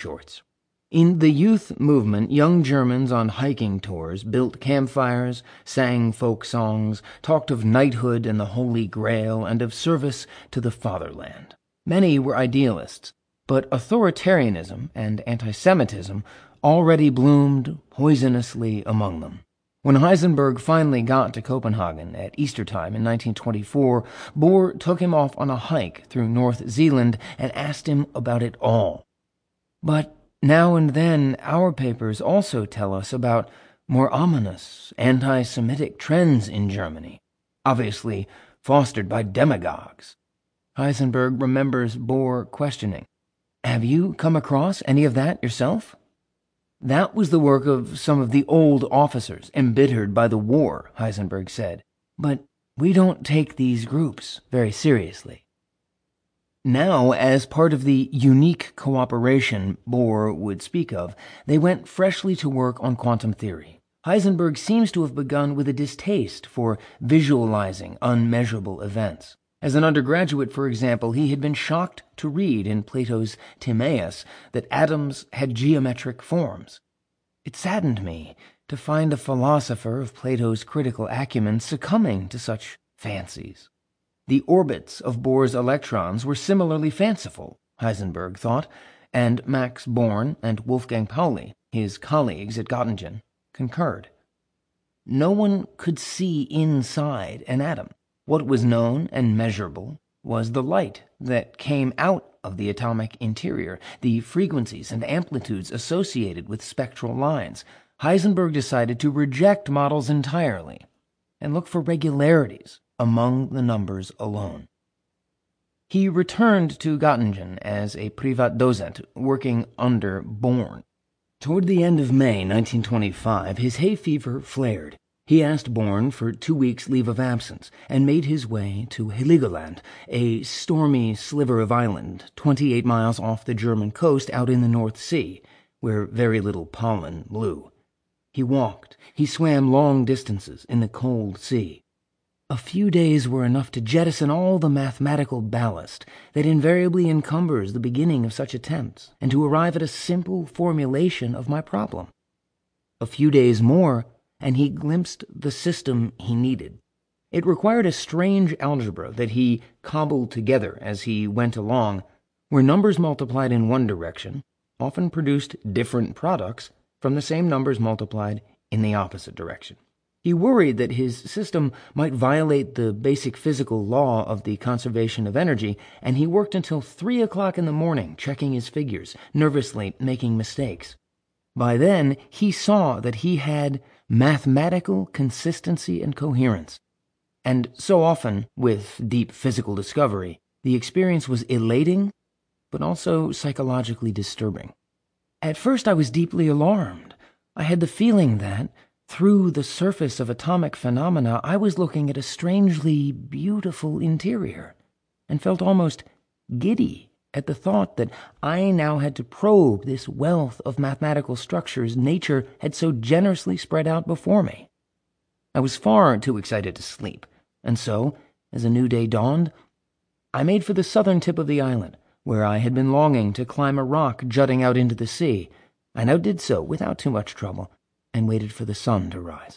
shorts. In the youth movement, young Germans on hiking tours built campfires, sang folk songs, talked of knighthood and the Holy Grail, and of service to the fatherland. Many were idealists, but authoritarianism and anti-Semitism already bloomed poisonously among them. When Heisenberg finally got to Copenhagen at Eastertime in 1924, Bohr took him off on a hike through North Zealand and asked him about it all. But now and then, our papers also tell us about more ominous anti-Semitic trends in Germany, obviously fostered by demagogues. Heisenberg remembers Bohr questioning, "Have you come across any of that yourself?" "That was the work of some of the old officers embittered by the war," Heisenberg said. "But we don't take these groups very seriously." Now, as part of the unique cooperation Bohr would speak of, they went freshly to work on quantum theory. Heisenberg seems to have begun with a distaste for visualizing unmeasurable events. As an undergraduate, for example, he had been shocked to read in Plato's Timaeus that atoms had geometric forms. It saddened me to find a philosopher of Plato's critical acumen succumbing to such fancies. The orbits of Bohr's electrons were similarly fanciful, Heisenberg thought, and Max Born and Wolfgang Pauli, his colleagues at Göttingen, concurred. No one could see inside an atom. What was known and measurable was the light that came out of the atomic interior, the frequencies and amplitudes associated with spectral lines. Heisenberg decided to reject models entirely and look for regularities among the numbers alone. He returned to Göttingen as a Privatdozent, working under Born. Toward the end of May 1925, his hay fever flared. He asked Born for 2 weeks' leave of absence and made his way to Heligoland, a stormy sliver of island 28 miles off the German coast out in the North Sea, where very little pollen blew. He walked, he swam long distances in the cold sea. A few days were enough to jettison all the mathematical ballast that invariably encumbers the beginning of such attempts, and to arrive at a simple formulation of my problem. A few days more, and he glimpsed the system he needed. It required a strange algebra that he cobbled together as he went along, where numbers multiplied in one direction often produced different products from the same numbers multiplied in the opposite direction. He worried that his system might violate the basic physical law of the conservation of energy, and he worked until 3 o'clock in the morning checking his figures, nervously making mistakes. By then, he saw that he had mathematical consistency and coherence. And so often, with deep physical discovery, the experience was elating, but also psychologically disturbing. At first, I was deeply alarmed. I had the feeling that, through the surface of atomic phenomena, I was looking at a strangely beautiful interior, and felt almost giddy at the thought that I now had to probe this wealth of mathematical structures nature had so generously spread out before me. I was far too excited to sleep, and so, as a new day dawned, I made for the southern tip of the island, where I had been longing to climb a rock jutting out into the sea. I now did so without too much trouble, and waited for the sun to rise.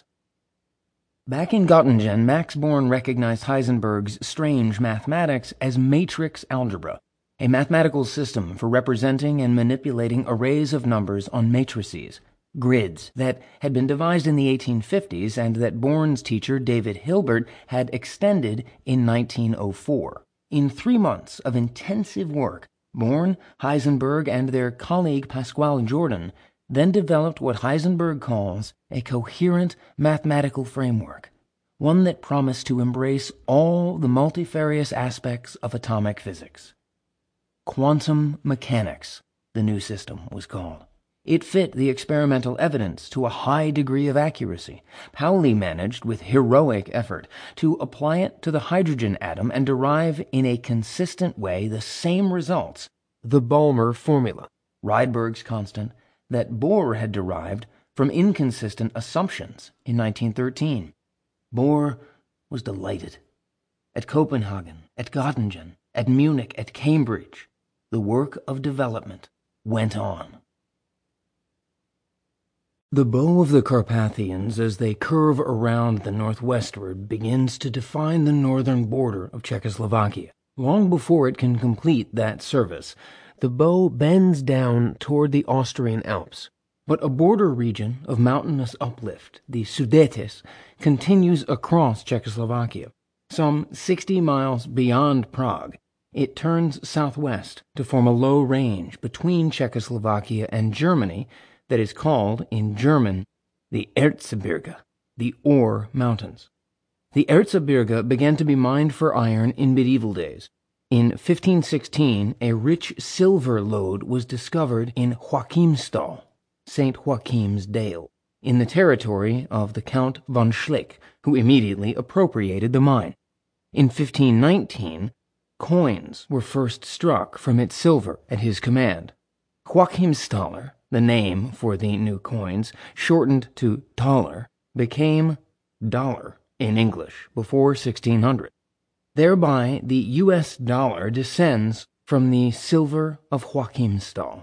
Back in Göttingen, Max Born recognized Heisenberg's strange mathematics as matrix algebra, a mathematical system for representing and manipulating arrays of numbers on matrices, grids, that had been devised in the 1850s and that Born's teacher David Hilbert had extended in 1904. In 3 months of intensive work, Born, Heisenberg, and their colleague Pascual Jordan then developed what Heisenberg calls a coherent mathematical framework, one that promised to embrace all the multifarious aspects of atomic physics. Quantum mechanics, the new system was called. It fit the experimental evidence to a high degree of accuracy. Pauli managed, with heroic effort, to apply it to the hydrogen atom and derive in a consistent way the same results, the Balmer formula, Rydberg's constant, that Bohr had derived from inconsistent assumptions in 1913. Bohr was delighted. At Copenhagen, at Göttingen, at Munich, at Cambridge, the work of development went on. The bow of the Carpathians, as they curve around the northwestward, begins to define the northern border of Czechoslovakia. Long before it can complete that service, the bow bends down toward the Austrian Alps. But a border region of mountainous uplift, the Sudetes, continues across Czechoslovakia. Some 60 miles beyond Prague, it turns southwest to form a low range between Czechoslovakia and Germany that is called, in German, the Erzgebirge, the Ore Mountains. The Erzgebirge began to be mined for iron in medieval days. In 1516, a rich silver lode was discovered in Joachimsthal, St. Joachim's Dale, in the territory of the Count von Schlick, who immediately appropriated the mine. In 1519, coins were first struck from its silver at his command. Joachimsthaler, the name for the new coins, shortened to thaler, became dollar in English before 1600. Thereby, the U.S. dollar descends from the silver of Joachimsthal.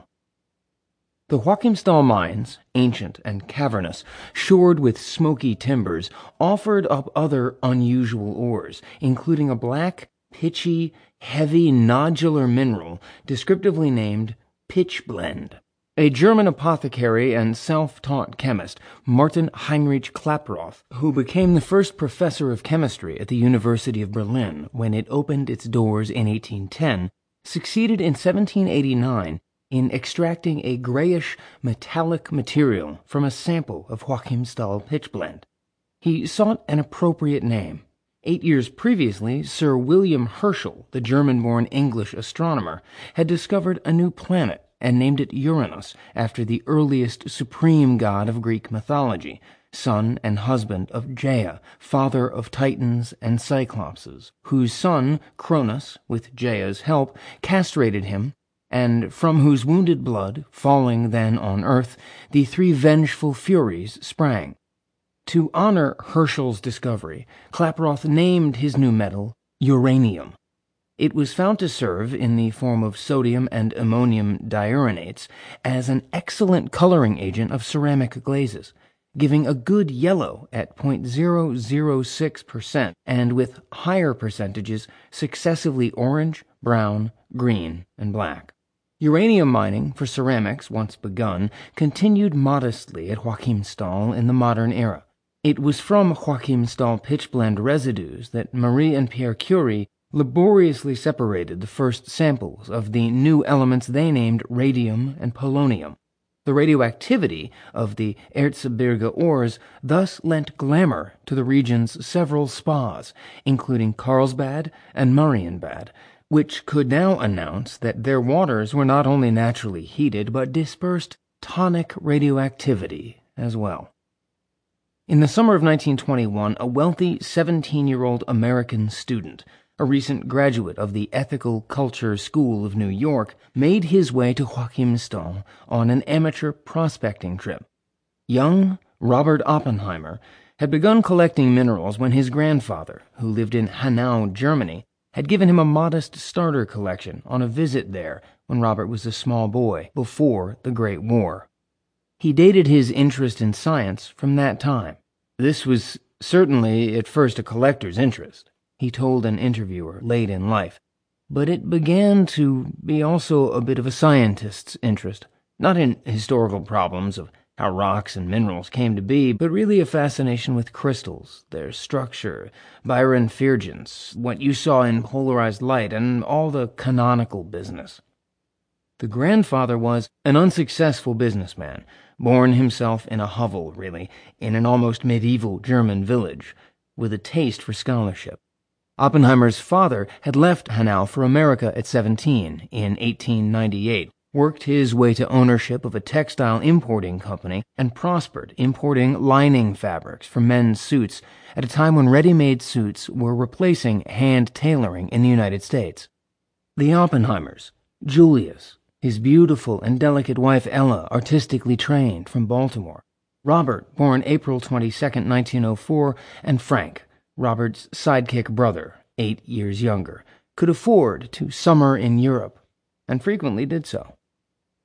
The Joachimsthal mines, ancient and cavernous, shored with smoky timbers, offered up other unusual ores, including a black, pitchy, heavy nodular mineral descriptively named pitchblende. A German apothecary and self-taught chemist, Martin Heinrich Klaproth, who became the first professor of chemistry at the University of Berlin when it opened its doors in 1810, succeeded in 1789 in extracting a grayish metallic material from a sample of Joachimsthal pitchblende. He sought an appropriate name. 8 years previously, Sir William Herschel, the German-born English astronomer, had discovered a new planet and named it Uranus after the earliest supreme god of Greek mythology, son and husband of Gaia, father of Titans and Cyclopses, whose son, Cronus, with Gaia's help, castrated him, and from whose wounded blood, falling then on earth, the three vengeful Furies sprang. To honor Herschel's discovery, Klaproth named his new metal uranium. It was found to serve, in the form of sodium and ammonium diurinates, as an excellent coloring agent of ceramic glazes, giving a good yellow at 0.006% and with higher percentages successively orange, brown, green, and black. Uranium mining for ceramics, once begun, continued modestly at Joachimsthal in the modern era. It was from Joachimsthal pitchblende residues that Marie and Pierre Curie laboriously separated the first samples of the new elements they named radium and polonium. The radioactivity of the Erzgebirge ores thus lent glamour to the region's several spas, including Carlsbad and Marienbad, which could now announce that their waters were not only naturally heated but dispersed tonic radioactivity as well. In the summer of 1921, a wealthy 17-year-old American student, a recent graduate of the Ethical Culture School of New York, made his way to Joachimsthal on an amateur prospecting trip. Young Robert Oppenheimer had begun collecting minerals when his grandfather, who lived in Hanau, Germany, had given him a modest starter collection on a visit there when Robert was a small boy, before the Great War. He dated his interest in science from that time. This was certainly at first a collector's interest, he told an interviewer late in life, but it began to be also a bit of a scientist's interest, not in historical problems of how rocks and minerals came to be, but really a fascination with crystals, their structure, birefringence, what you saw in polarized light, and all the canonical business. The grandfather was an unsuccessful businessman, born himself in a hovel, really, in an almost medieval German village, with a taste for scholarship. Oppenheimer's father had left Hanau for America at 17 in 1898, worked his way to ownership of a textile importing company, and prospered importing lining fabrics for men's suits at a time when ready-made suits were replacing hand tailoring in the United States. The Oppenheimers, Julius, his beautiful and delicate wife Ella, artistically trained from Baltimore, Robert, born April 22, 1904, and Frank, Robert's sidekick brother, 8 years younger, could afford to summer in Europe, and frequently did so.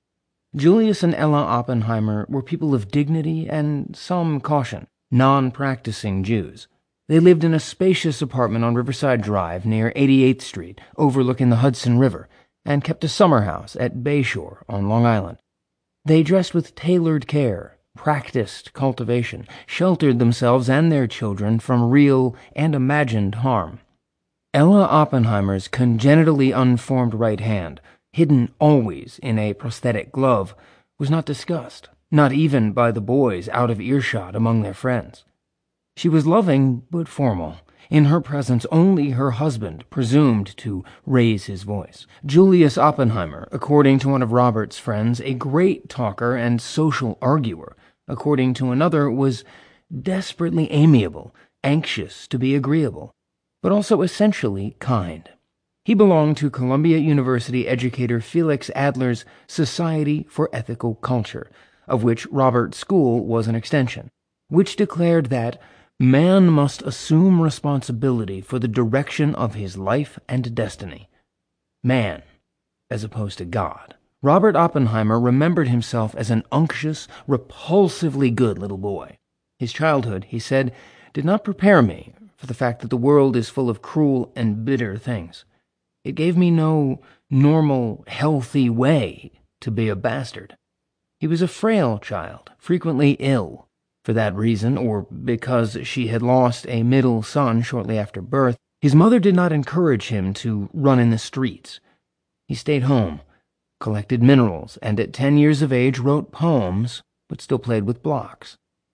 Julius and Ella Oppenheimer were people of dignity and some caution, non-practicing Jews. They lived in a spacious apartment on Riverside Drive near 88th Street, overlooking the Hudson River, and kept a summer house at Bayshore on Long Island. They dressed with tailored care, practiced cultivation, sheltered themselves and their children from real and imagined harm. Ella Oppenheimer's congenitally unformed right hand, hidden always in a prosthetic glove, was not discussed, not even by the boys out of earshot among their friends. She was loving but formal. In her presence only her husband presumed to raise his voice. Julius Oppenheimer, according to one of Robert's friends, a great talker and social arguer, according to another, was desperately amiable, anxious to be agreeable, but also essentially kind. He belonged to Columbia University educator Felix Adler's Society for Ethical Culture, of which Robert's school was an extension, which declared that man must assume responsibility for the direction of his life and destiny. Man, as opposed to God. Robert Oppenheimer remembered himself as an unctuous, repulsively good little boy. His childhood, he said, did not prepare me for the fact that the world is full of cruel and bitter things. It gave me no normal, healthy way to be a bastard. He was a frail child, frequently ill. For that reason, or because she had lost a middle son shortly after birth, his mother did not encourage him to run in the streets. He stayed home, collected minerals, and at 10 years of age wrote poems, but still played with blocks.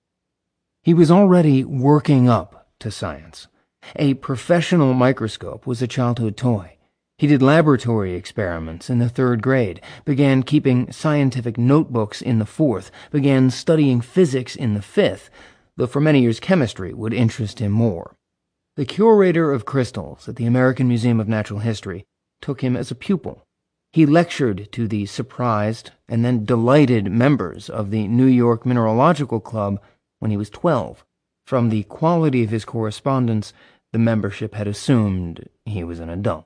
He was already working up to science. A professional microscope was a childhood toy. He did laboratory experiments in the 3rd grade, began keeping scientific notebooks in the 4th, began studying physics in the 5th, though for many years chemistry would interest him more. The curator of crystals at the American Museum of Natural History took him as a pupil. He lectured to the surprised and then delighted members of the New York Mineralogical Club when he was 12. From the quality of his correspondence, the membership had assumed he was an adult.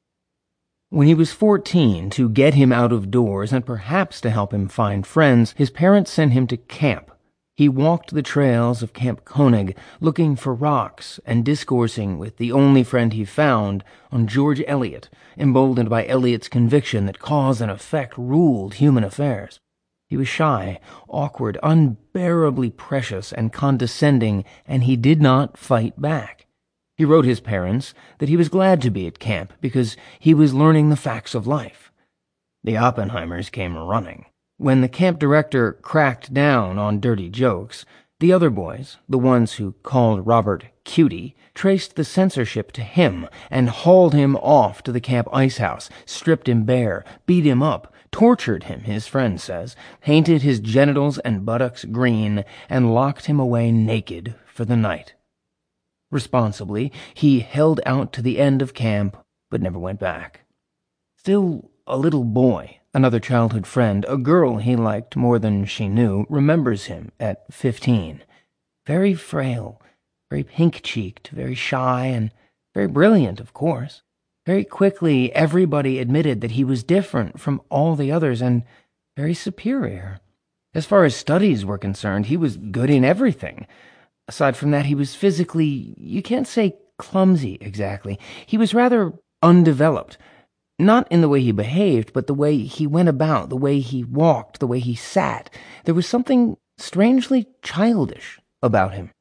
When he was 14, to get him out of doors and perhaps to help him find friends, his parents sent him to camp. He walked the trails of Camp Koenig, looking for rocks and discoursing with the only friend he found on George Eliot, emboldened by Eliot's conviction that cause and effect ruled human affairs. He was shy, awkward, unbearably precious and condescending, and he did not fight back. He wrote his parents that he was glad to be at camp because he was learning the facts of life. The Oppenheimers came running. When the camp director cracked down on dirty jokes, the other boys, the ones who called Robert Cutie, traced the censorship to him and hauled him off to the camp icehouse, stripped him bare, beat him up, tortured him, his friend says, painted his genitals and buttocks green, and locked him away naked for the night. Responsibly, he held out to the end of camp, but never went back. Still a little boy, another childhood friend, a girl he liked more than she knew, remembers him at 15. Very frail, very pink-cheeked, very shy, and very brilliant, of course. Very quickly, everybody admitted that he was different from all the others and very superior. As far as studies were concerned, he was good in everything. Aside from that, he was physically, you can't say clumsy exactly. He was rather undeveloped. Not in the way he behaved, but the way he went about, the way he walked, the way he sat. There was something strangely childish about him.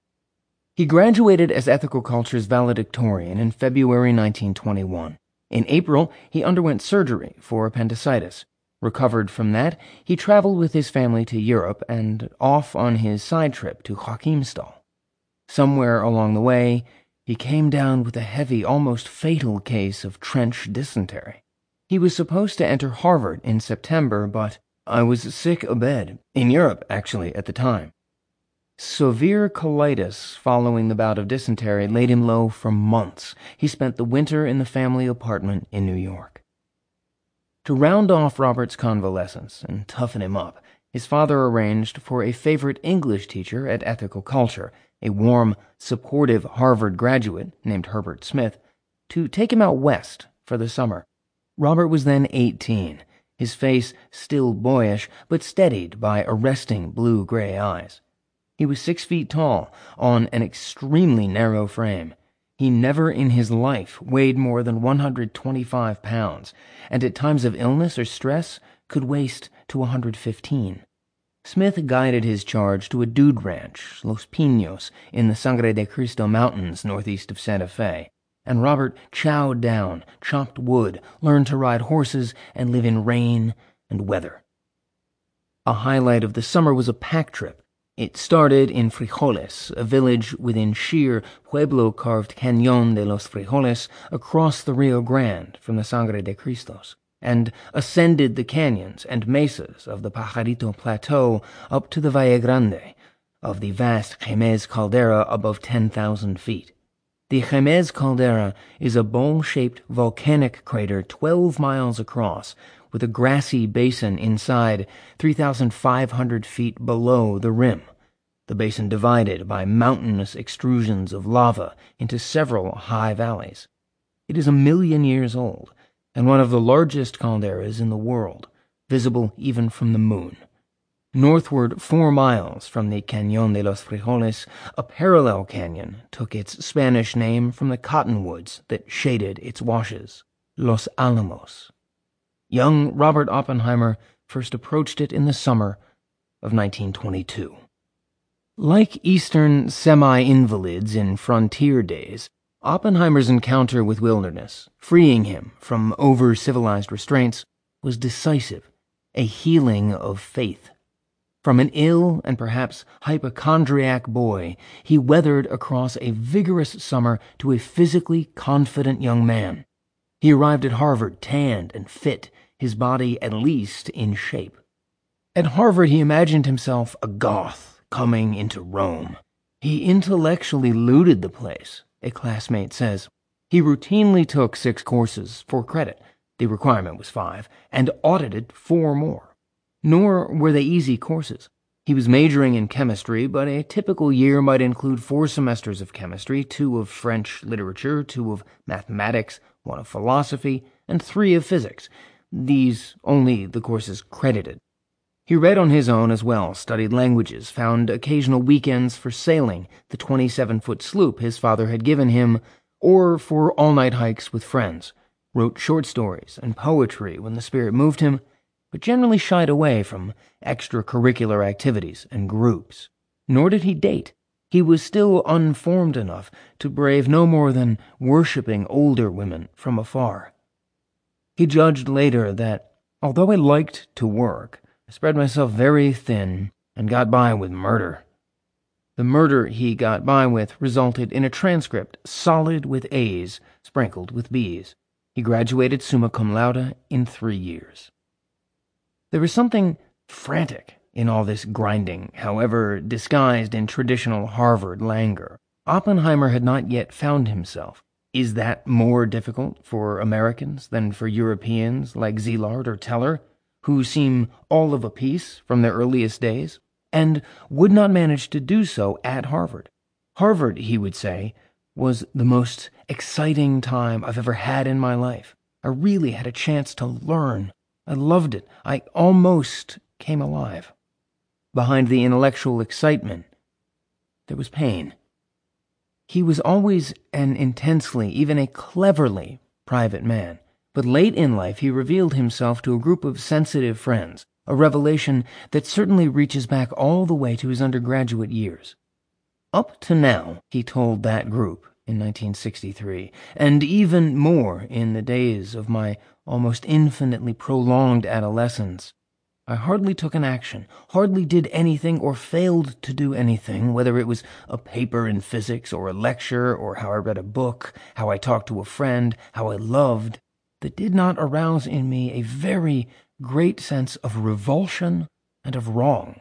He graduated as Ethical Culture's valedictorian in February 1921. In April, he underwent surgery for appendicitis. Recovered from that, he traveled with his family to Europe and off on his side trip to Joachimsthal. Somewhere along the way, he came down with a heavy, almost fatal case of trench dysentery. He was supposed to enter Harvard in September, but I was sick abed, in Europe actually at the time. Severe colitis following the bout of dysentery laid him low for months. He spent the winter in the family apartment in New York. To round off Robert's convalescence and toughen him up, his father arranged for a favorite English teacher at Ethical Culture, a warm, supportive Harvard graduate named Herbert Smith, to take him out west for the summer. Robert was then 18. his face still boyish, but steadied by arresting blue-gray eyes. He was 6 feet tall, on an extremely narrow frame. He never in his life weighed more than 125 pounds, and at times of illness or stress could waste to 115. Smith guided his charge to a dude ranch, Los Pinos, in the Sangre de Cristo Mountains northeast of Santa Fe, and Robert chowed down, chopped wood, learned to ride horses, and live in rain and weather. A highlight of the summer was a pack trip. It started in Frijoles, a village within sheer pueblo-carved Cañón de los Frijoles across the Rio Grande from the Sangre de Cristos, and ascended the canyons and mesas of the Pajarito Plateau up to the Valle Grande, of the vast Jemez Caldera above 10,000 feet. The Jemez Caldera is a bowl-shaped volcanic crater 12 miles across, with a grassy basin inside 3,500 feet below the rim, the basin divided by mountainous extrusions of lava into several high valleys. It is 1 million years old, and one of the largest calderas in the world, visible even from the moon. Northward 4 miles from the Cañón de los Frijoles, a parallel canyon took its Spanish name from the cottonwoods that shaded its washes, Los Alamos. Young Robert Oppenheimer first approached it in the summer of 1922. Like Eastern semi-invalids in frontier days, Oppenheimer's encounter with wilderness, freeing him from over-civilized restraints, was decisive, a healing of faith. From an ill and perhaps hypochondriac boy, he weathered across a vigorous summer to a physically confident young man. He arrived at Harvard tanned and fit, his body at least in shape. At Harvard, he imagined himself a Goth coming into Rome. He intellectually looted the place, a classmate says. He routinely took 6 courses for credit, the requirement was 5, and audited 4 more. Nor were they easy courses. He was majoring in chemistry, but a typical year might include 4 semesters of chemistry, 2 of French literature, 2 of mathematics, 1 of philosophy, and 3 of physics. These only the courses credited. He read on his own as well, studied languages, found occasional weekends for sailing the 27-foot sloop his father had given him, or for all-night hikes with friends, wrote short stories and poetry when the spirit moved him, but generally shied away from extracurricular activities and groups. Nor did he date. He was still unformed enough to brave no more than worshipping older women from afar. He judged later that, although I liked to work, I spread myself very thin and got by with murder. The murder he got by with resulted in a transcript solid with A's, sprinkled with B's. He graduated summa cum laude in 3 years. There was something frantic in all this grinding, however disguised in traditional Harvard languor. Oppenheimer had not yet found himself. Is that more difficult for Americans than for Europeans like Szilard or Teller, who seem all of a piece from their earliest days, and would not manage to do so at Harvard? Harvard, he would say, was the most exciting time I've ever had in my life. I really had a chance to learn. I loved it. I almost came alive. Behind the intellectual excitement, there was pain. He was always an intensely, even a cleverly, private man, but late in life he revealed himself to a group of sensitive friends, a revelation that certainly reaches back all the way to his undergraduate years. Up to now, he told that group in 1963, and even more in the days of my almost infinitely prolonged adolescence, I hardly took an action, hardly did anything or failed to do anything, whether it was a paper in physics or a lecture or how I read a book, how I talked to a friend, how I loved, that did not arouse in me a very great sense of revulsion and of wrong.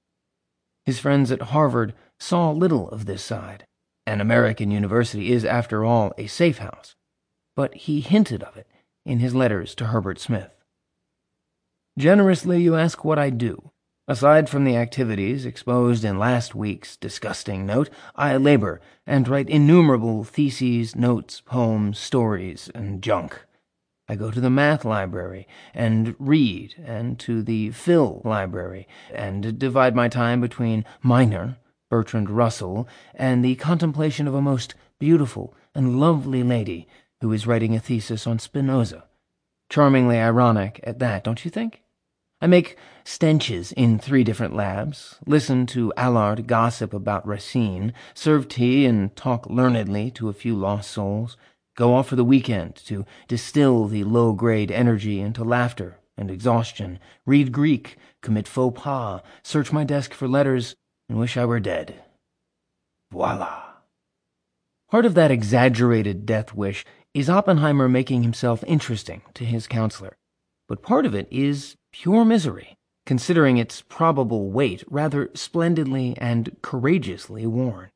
His friends at Harvard saw little of this side. An American university is, after all, a safe house, but he hinted of it in his letters to Herbert Smith. Generously you ask what I do. Aside from the activities exposed in last week's disgusting note, I labor and write innumerable theses, notes, poems, stories, and junk. I go to the math library and read, and to the Phil library, and divide my time between Miner, Bertrand Russell, and the contemplation of a most beautiful and lovely lady who is writing a thesis on Spinoza. Charmingly ironic at that, don't you think? I make stenches in 3 different labs, listen to Allard gossip about Racine, serve tea and talk learnedly to a few lost souls, go off for the weekend to distill the low-grade energy into laughter and exhaustion, read Greek, commit faux pas, search my desk for letters, and wish I were dead. Voila. Part of that exaggerated death wish is Oppenheimer making himself interesting to his counselor, but part of it is pure misery, considering its probable weight rather splendidly and courageously worn.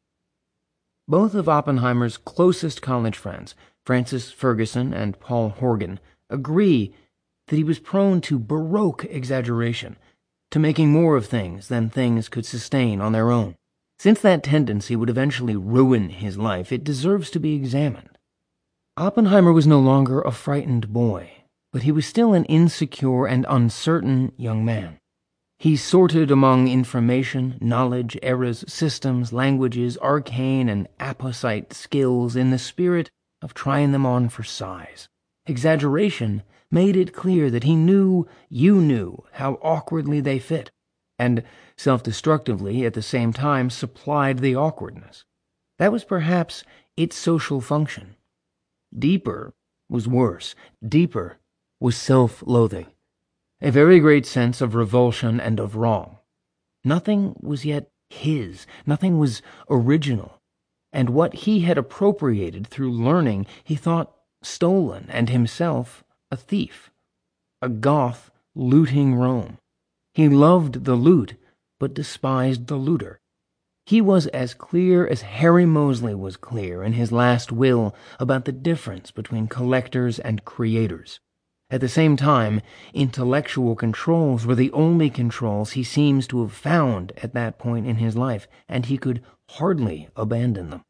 Both of Oppenheimer's closest college friends, Francis Ferguson and Paul Horgan, agree that he was prone to baroque exaggeration, to making more of things than things could sustain on their own. Since that tendency would eventually ruin his life, it deserves to be examined. Oppenheimer was no longer a frightened boy, but he was still an insecure and uncertain young man. He sorted among information, knowledge, eras, systems, languages, arcane and apposite skills in the spirit of trying them on for size. Exaggeration made it clear that he knew you knew how awkwardly they fit, and self-destructively at the same time supplied the awkwardness. That was perhaps its social function. Deeper was worse. Deeper was self-loathing, a very great sense of revulsion and of wrong. Nothing was yet his, nothing was original, and what he had appropriated through learning he thought stolen, and himself a thief, a Goth looting Rome. He loved the loot, but despised the looter. He was as clear as Harry Moseley was clear in his last will about the difference between collectors and creators. At the same time, intellectual controls were the only controls he seems to have found at that point in his life, and he could hardly abandon them.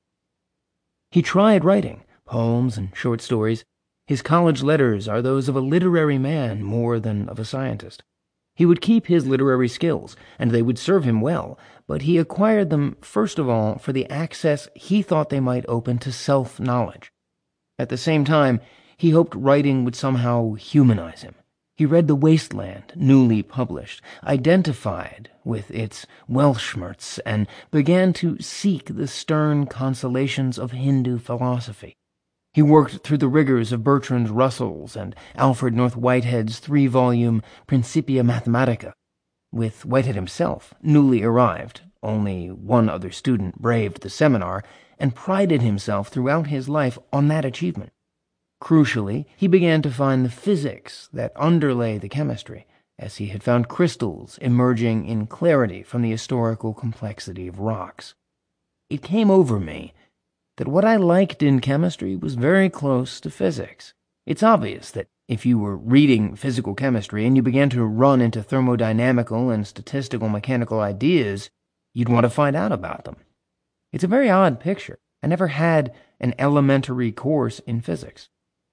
He tried writing poems and short stories. His college letters are those of a literary man more than of a scientist. He would keep his literary skills, and they would serve him well, but he acquired them first of all for the access he thought they might open to self-knowledge. At the same time, he hoped writing would somehow humanize him. He read The Wasteland, newly published, identified with its Weltschmerz, and began to seek the stern consolations of Hindu philosophy. He worked through the rigors of Bertrand Russell's and Alfred North Whitehead's 3-volume Principia Mathematica. With Whitehead himself, newly arrived, only one other student braved the seminar, and prided himself throughout his life on that achievement. Crucially, he began to find the physics that underlay the chemistry, as he had found crystals emerging in clarity from the historical complexity of rocks. It came over me that what I liked in chemistry was very close to physics. It's obvious that if you were reading physical chemistry and you began to run into thermodynamical and statistical mechanical ideas, you'd want to find out about them. It's a very odd picture. I never had an elementary course in physics.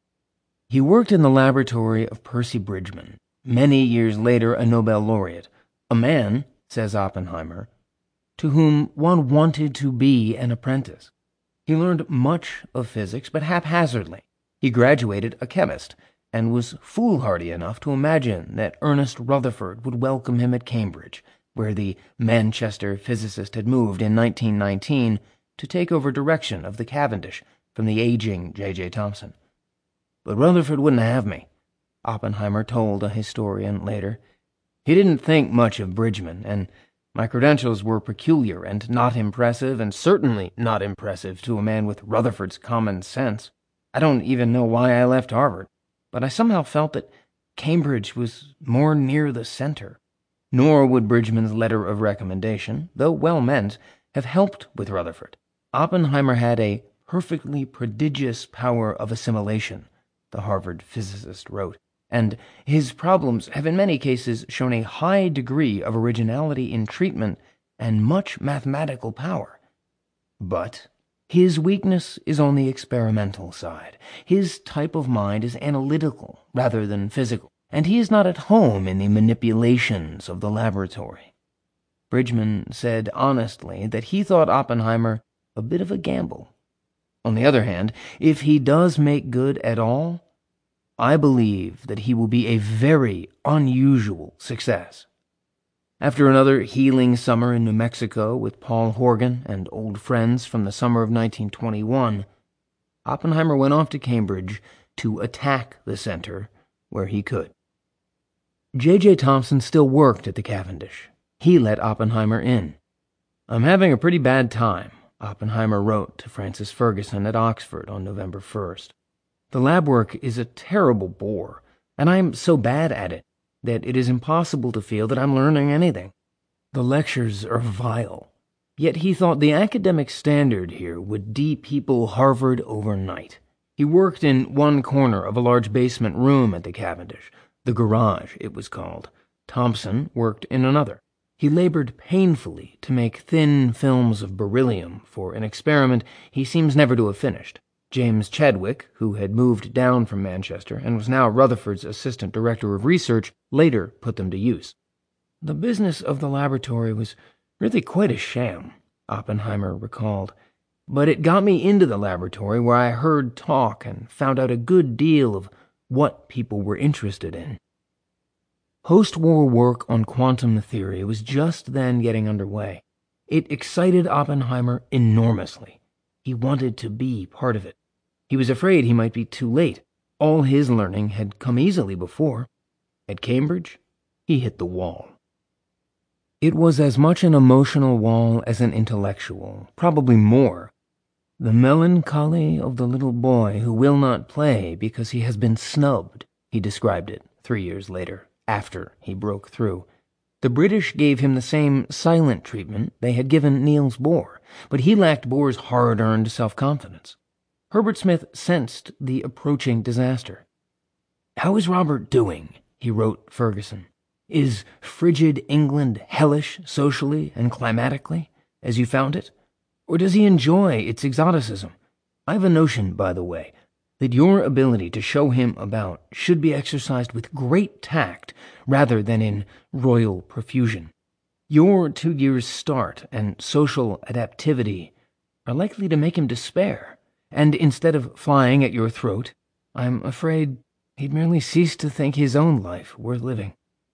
He worked in the laboratory of Percy Bridgman, many years later a Nobel laureate, a man, says Oppenheimer, to whom one wanted to be an apprentice. He learned much of physics, but haphazardly. He graduated a chemist, and was foolhardy enough to imagine that Ernest Rutherford would welcome him at Cambridge, where the Manchester physicist had moved in 1919 to take over direction of the Cavendish from the aging J.J. Thomson. But Rutherford wouldn't have me, Oppenheimer told a historian later. He didn't think much of Bridgman, and my credentials were peculiar and not impressive, and certainly not impressive to a man with Rutherford's common sense. I don't even know why I left Harvard, but I somehow felt that Cambridge was more near the center. Nor would Bridgman's letter of recommendation, though well-meant, have helped with Rutherford. Oppenheimer had a perfectly prodigious power of assimilation, the Harvard physicist wrote, and his problems have in many cases shown a high degree of originality in treatment and much mathematical power. But His weakness is on the experimental side. His type of mind is analytical rather than physical, and he is not at home in the manipulations of the laboratory. Bridgman said honestly that he thought Oppenheimer a bit of a gamble. On the other hand, if he does make good at all, I believe that he will be a very unusual success. After another healing summer in New Mexico with Paul Horgan and old friends from the summer of 1921, Oppenheimer went off to Cambridge to attack the center where he could. J.J. Thomson still worked at the Cavendish. He let Oppenheimer in. "I'm having a pretty bad time," Oppenheimer wrote to Francis Ferguson at Oxford on November 1st. "The lab work is a terrible bore, and I am so bad at it that it is impossible to feel that I'm learning anything. The lectures are vile." Yet he thought the academic standard here would de-people Harvard overnight. He worked in one corner of a large basement room at the Cavendish. The garage, it was called. Thomson worked in another. He labored painfully to make thin films of beryllium for an experiment he seems never to have finished. James Chadwick, who had moved down from Manchester and was now Rutherford's assistant director of research, later put them to use. "The business of the laboratory was really quite a sham," Oppenheimer recalled, "but it got me into the laboratory where I heard talk and found out a good deal of what people were interested in." Post-war work on quantum theory was just then getting underway. It excited Oppenheimer enormously. He wanted to be part of it. He was afraid he might be too late. All his learning had come easily before. At Cambridge, he hit the wall. It was as much an emotional wall as an intellectual, probably more. "The melancholy of the little boy who will not play because he has been snubbed," he described it 3 years later, after he broke through. The British gave him the same silent treatment they had given Niels Bohr, but he lacked Bohr's hard-earned self-confidence. Herbert Smith sensed the approaching disaster. "How is Robert doing?" he wrote Ferguson. "Is frigid England hellish socially and climatically, as you found it? Or does he enjoy its exoticism? I've a notion, by the way, that your ability to show him about should be exercised with great tact rather than in royal profusion. Your 2 years' start and social adaptivity are likely to make him despair, and instead of flying at your throat, I'm afraid he'd merely cease to think his own life worth living."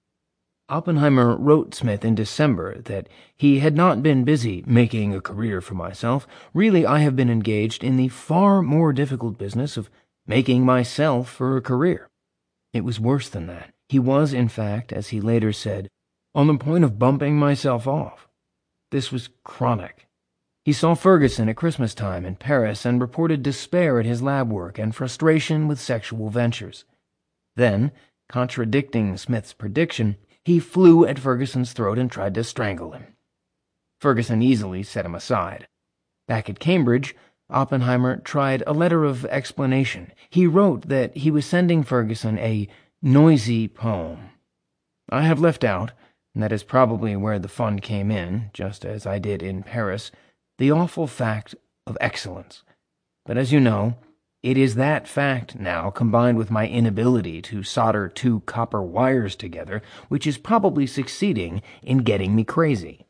Oppenheimer wrote Smith in December that he had not been busy making a career for myself. "Really, I have been engaged in the far more difficult business of making myself for a career." It was worse than that. He was, in fact, as he later said, on the point of bumping myself off. This was chronic. He saw Ferguson at Christmas time in Paris and reported despair at his lab work and frustration with sexual ventures. Then, contradicting Smith's prediction, he flew at Ferguson's throat and tried to strangle him. Ferguson easily set him aside. Back at Cambridge, Oppenheimer tried a letter of explanation. He wrote that he was sending Ferguson a noisy poem. "I have left out, and that is probably where the fun came in, just as I did in Paris, the awful fact of excellence. But as you know, it is that fact now, combined with my inability to solder 2 copper wires together, which is probably succeeding in getting me crazy."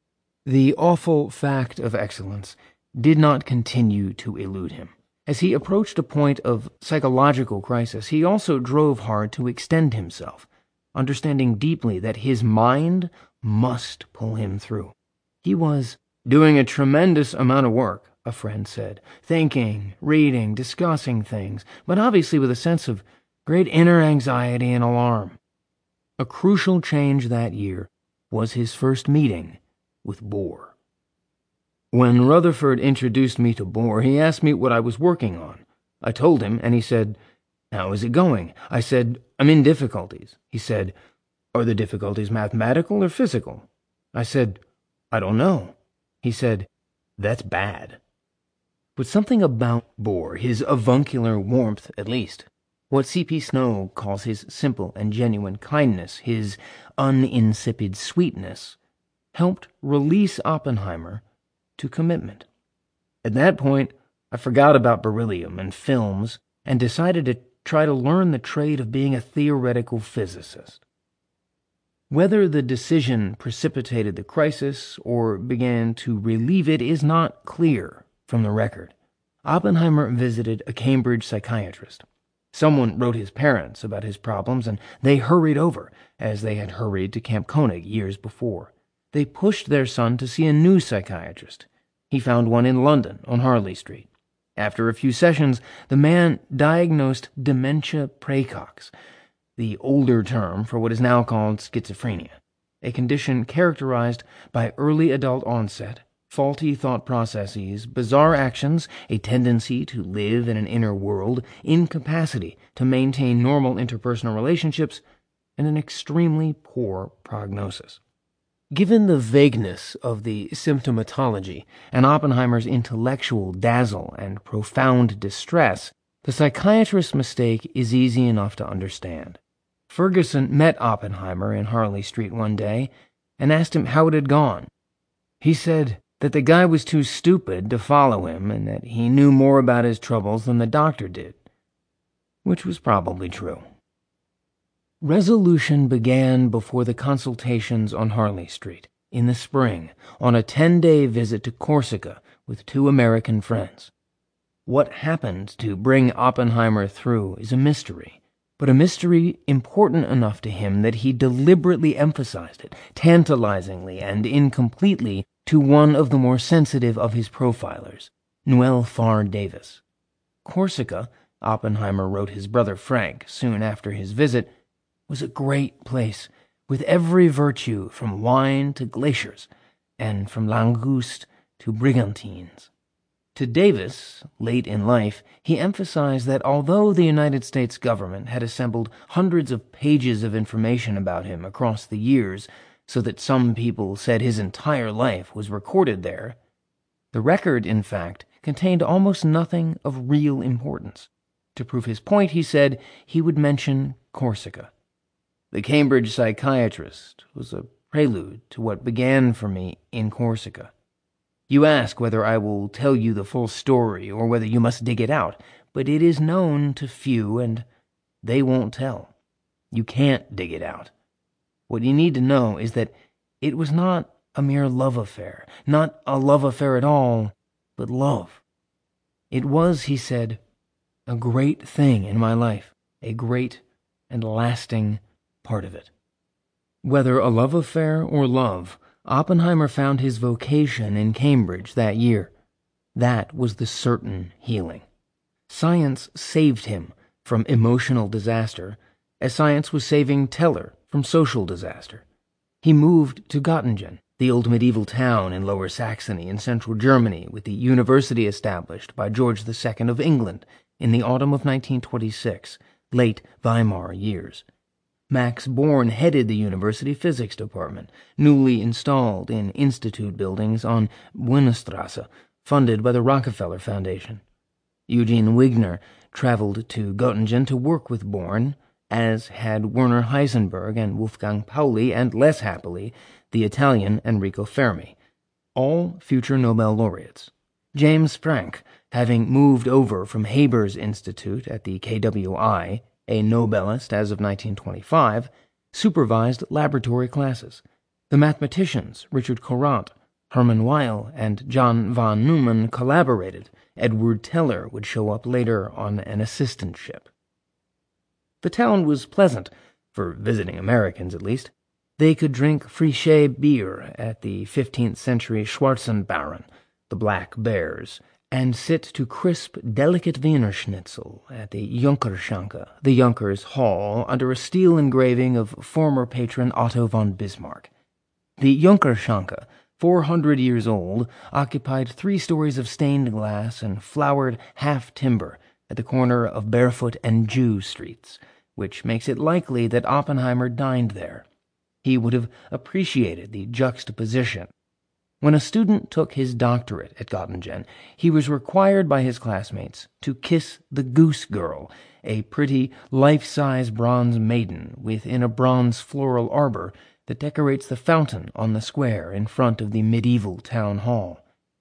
The awful fact of excellence did not continue to elude him. As he approached a point of psychological crisis, he also drove hard to extend himself, understanding deeply that his mind must pull him through. He was doing a tremendous amount of work, a friend said, thinking, reading, discussing things, but obviously with a sense of great inner anxiety and alarm. A crucial change that year was his first meeting with Bohr. When Rutherford introduced me to Bohr, he asked me what I was working on. I told him, and he said, "How is it going?" I said, "I'm in difficulties." He said, "Are the difficulties mathematical or physical?" I said, "I don't know." He said, "That's bad." But something about Bohr, his avuncular warmth at least, what C.P. Snow calls his simple and genuine kindness, his uninsipid sweetness, helped release Oppenheimer to commitment. At that point, I forgot about beryllium and films and decided to try to learn the trade of being a theoretical physicist. Whether the decision precipitated the crisis or began to relieve it is not clear from the record. Oppenheimer visited a Cambridge psychiatrist. Someone wrote his parents about his problems, and they hurried over, as they had hurried to Camp Koenig years before. They pushed their son to see a new psychiatrist. He found one in London on Harley Street. After a few sessions, the man diagnosed dementia praecox, the older term for what is now called schizophrenia, a condition characterized by early adult onset, faulty thought processes, bizarre actions, a tendency to live in an inner world, incapacity to maintain normal interpersonal relationships, and an extremely poor prognosis. Given the vagueness of the symptomatology and Oppenheimer's intellectual dazzle and profound distress, the psychiatrist's mistake is easy enough to understand. Ferguson met Oppenheimer in Harley Street one day and asked him how it had gone. He said that the guy was too stupid to follow him and that he knew more about his troubles than the doctor did, which was probably true. Resolution began before the consultations on Harley Street, in the spring, on a 10-day visit to Corsica with 2 American friends. What happened to bring Oppenheimer through is a mystery, but a mystery important enough to him that he deliberately emphasized it, tantalizingly and incompletely, to one of the more sensitive of his profilers, Noel Farr Davis. Corsica, Oppenheimer wrote his brother Frank soon after his visit, was a great place, with every virtue from wine to glaciers, and from langoustes to brigantines. To Davis, late in life, he emphasized that although the United States government had assembled hundreds of pages of information about him across the years, so that some people said his entire life was recorded there, the record, in fact, contained almost nothing of real importance. To prove his point, he said he would mention Corsica. The Cambridge psychiatrist was a prelude to what began for me in Corsica. You ask whether I will tell you the full story or whether you must dig it out, but it is known to few and they won't tell. You can't dig it out. What you need to know is that it was not a mere love affair, not a love affair at all, but love. It was, he said, a great thing in my life, a great and lasting part of it. Whether a love affair or love, Oppenheimer found his vocation in Cambridge that year. That was the certain healing. Science saved him from emotional disaster, as science was saving Teller from social disaster. He moved to Göttingen, the old medieval town in Lower Saxony in central Germany, with the university established by George II of England in the autumn of 1926, late Weimar years. Max Born headed the university physics department, newly installed in institute buildings on Bundesstrasse, funded by the Rockefeller Foundation. Eugene Wigner traveled to Göttingen to work with Born, as had Werner Heisenberg and Wolfgang Pauli, and less happily, the Italian Enrico Fermi, all future Nobel laureates. James Franck, having moved over from Haber's Institute at the KWI, a Nobelist as of 1925, supervised laboratory classes. The mathematicians Richard Courant, Hermann Weyl, and John von Neumann collaborated. Edward Teller would show up later on an assistantship. The town was pleasant, for visiting Americans at least. They could drink Frichet beer at the 15th century Schwarzenbaren, the Black Bears, and sit to crisp, delicate Wiener Schnitzel at the Junkerschanke, the Junkers Hall, under a steel engraving of former patron Otto von Bismarck. The Junkerschanke, 400 years old, occupied 3 stories of stained glass and flowered half-timber at the corner of Barefoot and Jew streets, which makes it likely that Oppenheimer dined there. He would have appreciated the juxtaposition. When a student took his doctorate at Göttingen, he was required by his classmates to kiss the Goose Girl, a pretty, life-size bronze maiden within a bronze floral arbor that decorates the fountain on the square in front of the medieval town hall.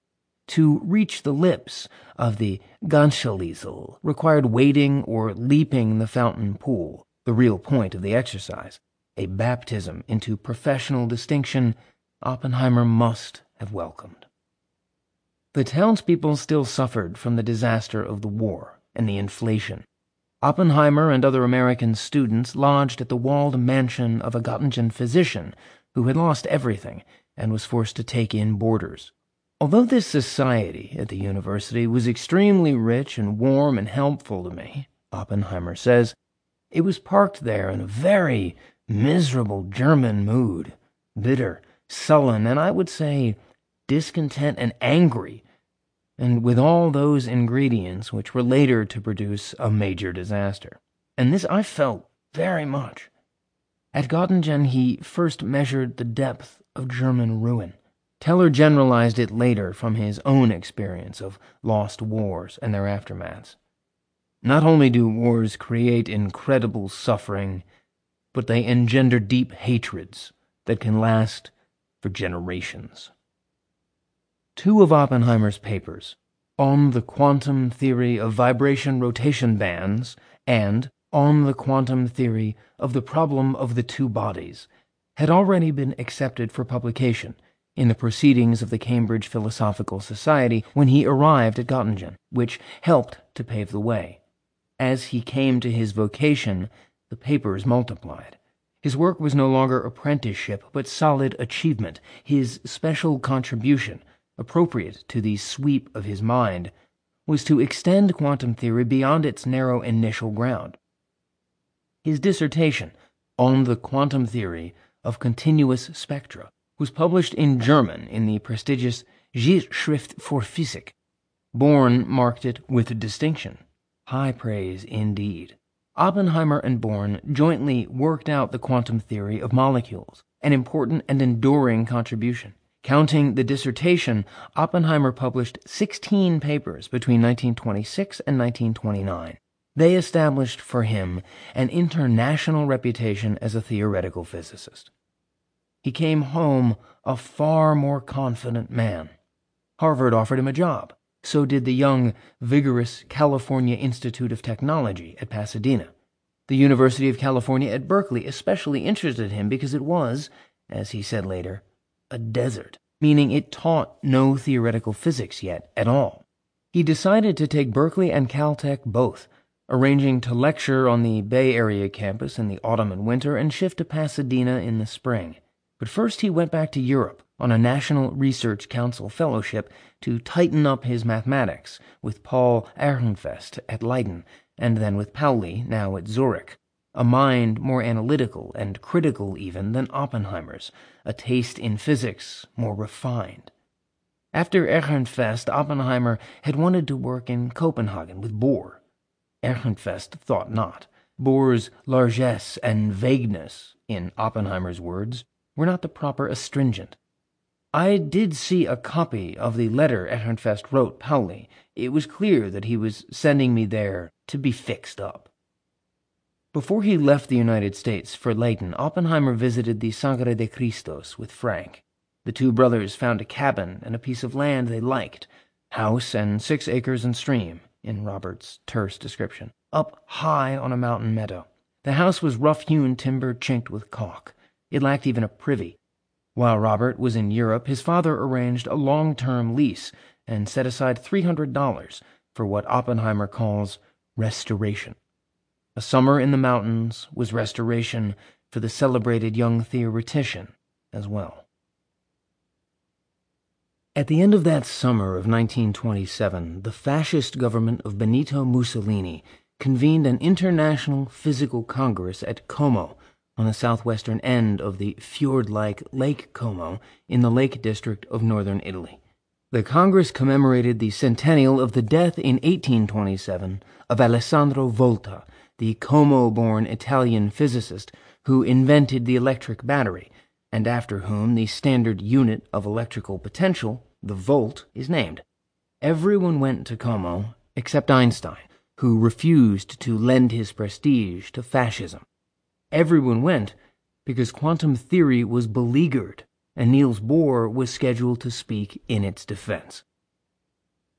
To reach the lips of the Ganzschalysel required wading or leaping the fountain pool, the real point of the exercise, a baptism into professional distinction Oppenheimer must have welcomed. The townspeople still suffered from the disaster of the war and the inflation. Oppenheimer and other American students lodged at the walled mansion of a Göttingen physician who had lost everything and was forced to take in boarders. Although this society at the university was extremely rich and warm and helpful to me, Oppenheimer says, it was parked there in a very miserable German mood, bitter, sullen, and I would say discontent and angry, and with all those ingredients which were later to produce a major disaster. And this I felt very much. At Göttingen he first measured the depth of German ruin. Teller generalized it later from his own experience of lost wars and their aftermaths. Not only do wars create incredible suffering, but they engender deep hatreds that can last for generations. Two of Oppenheimer's papers, On the Quantum Theory of Vibration Rotation Bands and On the Quantum Theory of the Problem of the Two Bodies, had already been accepted for publication in the Proceedings of the Cambridge Philosophical Society when he arrived at Göttingen, which helped to pave the way. As he came to his vocation, the papers multiplied. His work was no longer apprenticeship, but solid achievement. His special contribution, appropriate to the sweep of his mind, was to extend quantum theory beyond its narrow initial ground. His dissertation, On the Quantum Theory of Continuous Spectra, was published in German in the prestigious Zeitschrift für Physik. Born marked it with distinction. High praise indeed. Oppenheimer and Born jointly worked out the quantum theory of molecules, an important and enduring contribution. Counting the dissertation, Oppenheimer published 16 papers between 1926 and 1929. They established for him an international reputation as a theoretical physicist. He came home a far more confident man. Harvard offered him a job. So did the young, vigorous California Institute of Technology at Pasadena. The University of California at Berkeley especially interested him because it was, as he said later, a desert, meaning it taught no theoretical physics yet at all. He decided to take Berkeley and Caltech both, arranging to lecture on the Bay Area campus in the autumn and winter and shift to Pasadena in the spring. But first he went back to Europe on a National Research Council fellowship to tighten up his mathematics with Paul Ehrenfest at Leiden, and then with Pauli, now at Zurich, a mind more analytical and critical even than Oppenheimer's, a taste in physics more refined. After Ehrenfest, Oppenheimer had wanted to work in Copenhagen with Bohr. Ehrenfest thought not. Bohr's largesse and vagueness, in Oppenheimer's words, were not the proper astringent. I did see a copy of the letter Ehrenfest wrote Pauli. It was clear that he was sending me there to be fixed up. Before he left the United States for Leiden, Oppenheimer visited the Sangre de Cristos with Frank. The two brothers found a cabin and a piece of land they liked, house and 6 acres and stream, in Robert's terse description, up high on a mountain meadow. The house was rough-hewn timber chinked with caulk. It lacked even a privy. While Robert was in Europe, his father arranged a long-term lease and set aside $300 for what Oppenheimer calls restoration. A summer in the mountains was restoration for the celebrated young theoretician as well. At the end of that summer of 1927, the fascist government of Benito Mussolini convened an international physical congress at Como, on the southwestern end of the fjord-like Lake Como in the Lake District of northern Italy. The Congress commemorated the centennial of the death in 1827 of Alessandro Volta, the Como-born Italian physicist who invented the electric battery, and after whom the standard unit of electrical potential, the volt, is named. Everyone went to Como except Einstein, who refused to lend his prestige to fascism. Everyone went because quantum theory was beleaguered, and Niels Bohr was scheduled to speak in its defense.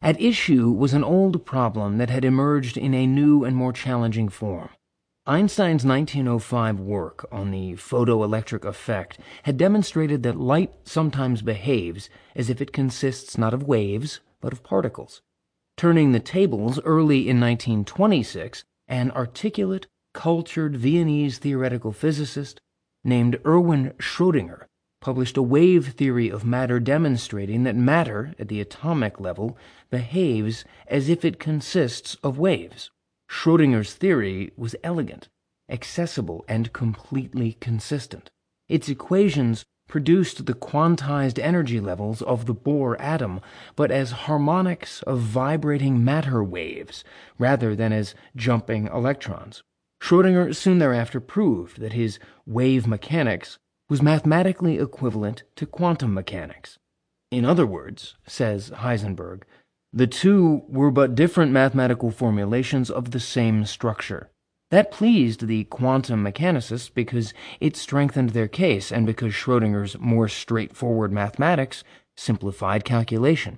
At issue was an old problem that had emerged in a new and more challenging form. Einstein's 1905 work on the photoelectric effect had demonstrated that light sometimes behaves as if it consists not of waves, but of particles. Turning the tables early in 1926, an articulate, cultured Viennese theoretical physicist named Erwin Schrödinger published a wave theory of matter demonstrating that matter, at the atomic level, behaves as if it consists of waves. Schrödinger's theory was elegant, accessible, and completely consistent. Its equations produced the quantized energy levels of the Bohr atom, but as harmonics of vibrating matter waves, rather than as jumping electrons. Schrödinger soon thereafter proved that his wave mechanics was mathematically equivalent to quantum mechanics. In other words, says Heisenberg, the two were but different mathematical formulations of the same structure. That pleased the quantum mechanicists because it strengthened their case and because Schrödinger's more straightforward mathematics simplified calculation.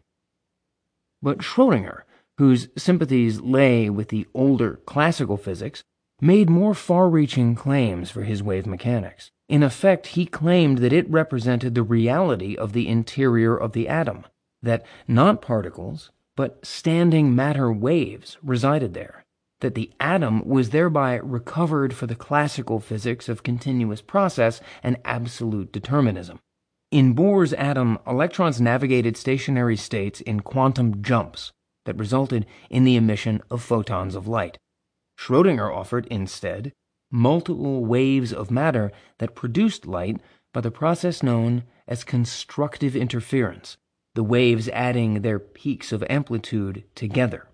But Schrödinger, whose sympathies lay with the older classical physics, made more far-reaching claims for his wave mechanics. In effect, he claimed that it represented the reality of the interior of the atom, that not particles, but standing matter waves resided there, that the atom was thereby recovered for the classical physics of continuous process and absolute determinism. In Bohr's atom, electrons navigated stationary states in quantum jumps that resulted in the emission of photons of light. Schrödinger offered, instead, multiple waves of matter that produced light by the process known as constructive interference, the waves adding their peaks of amplitude together.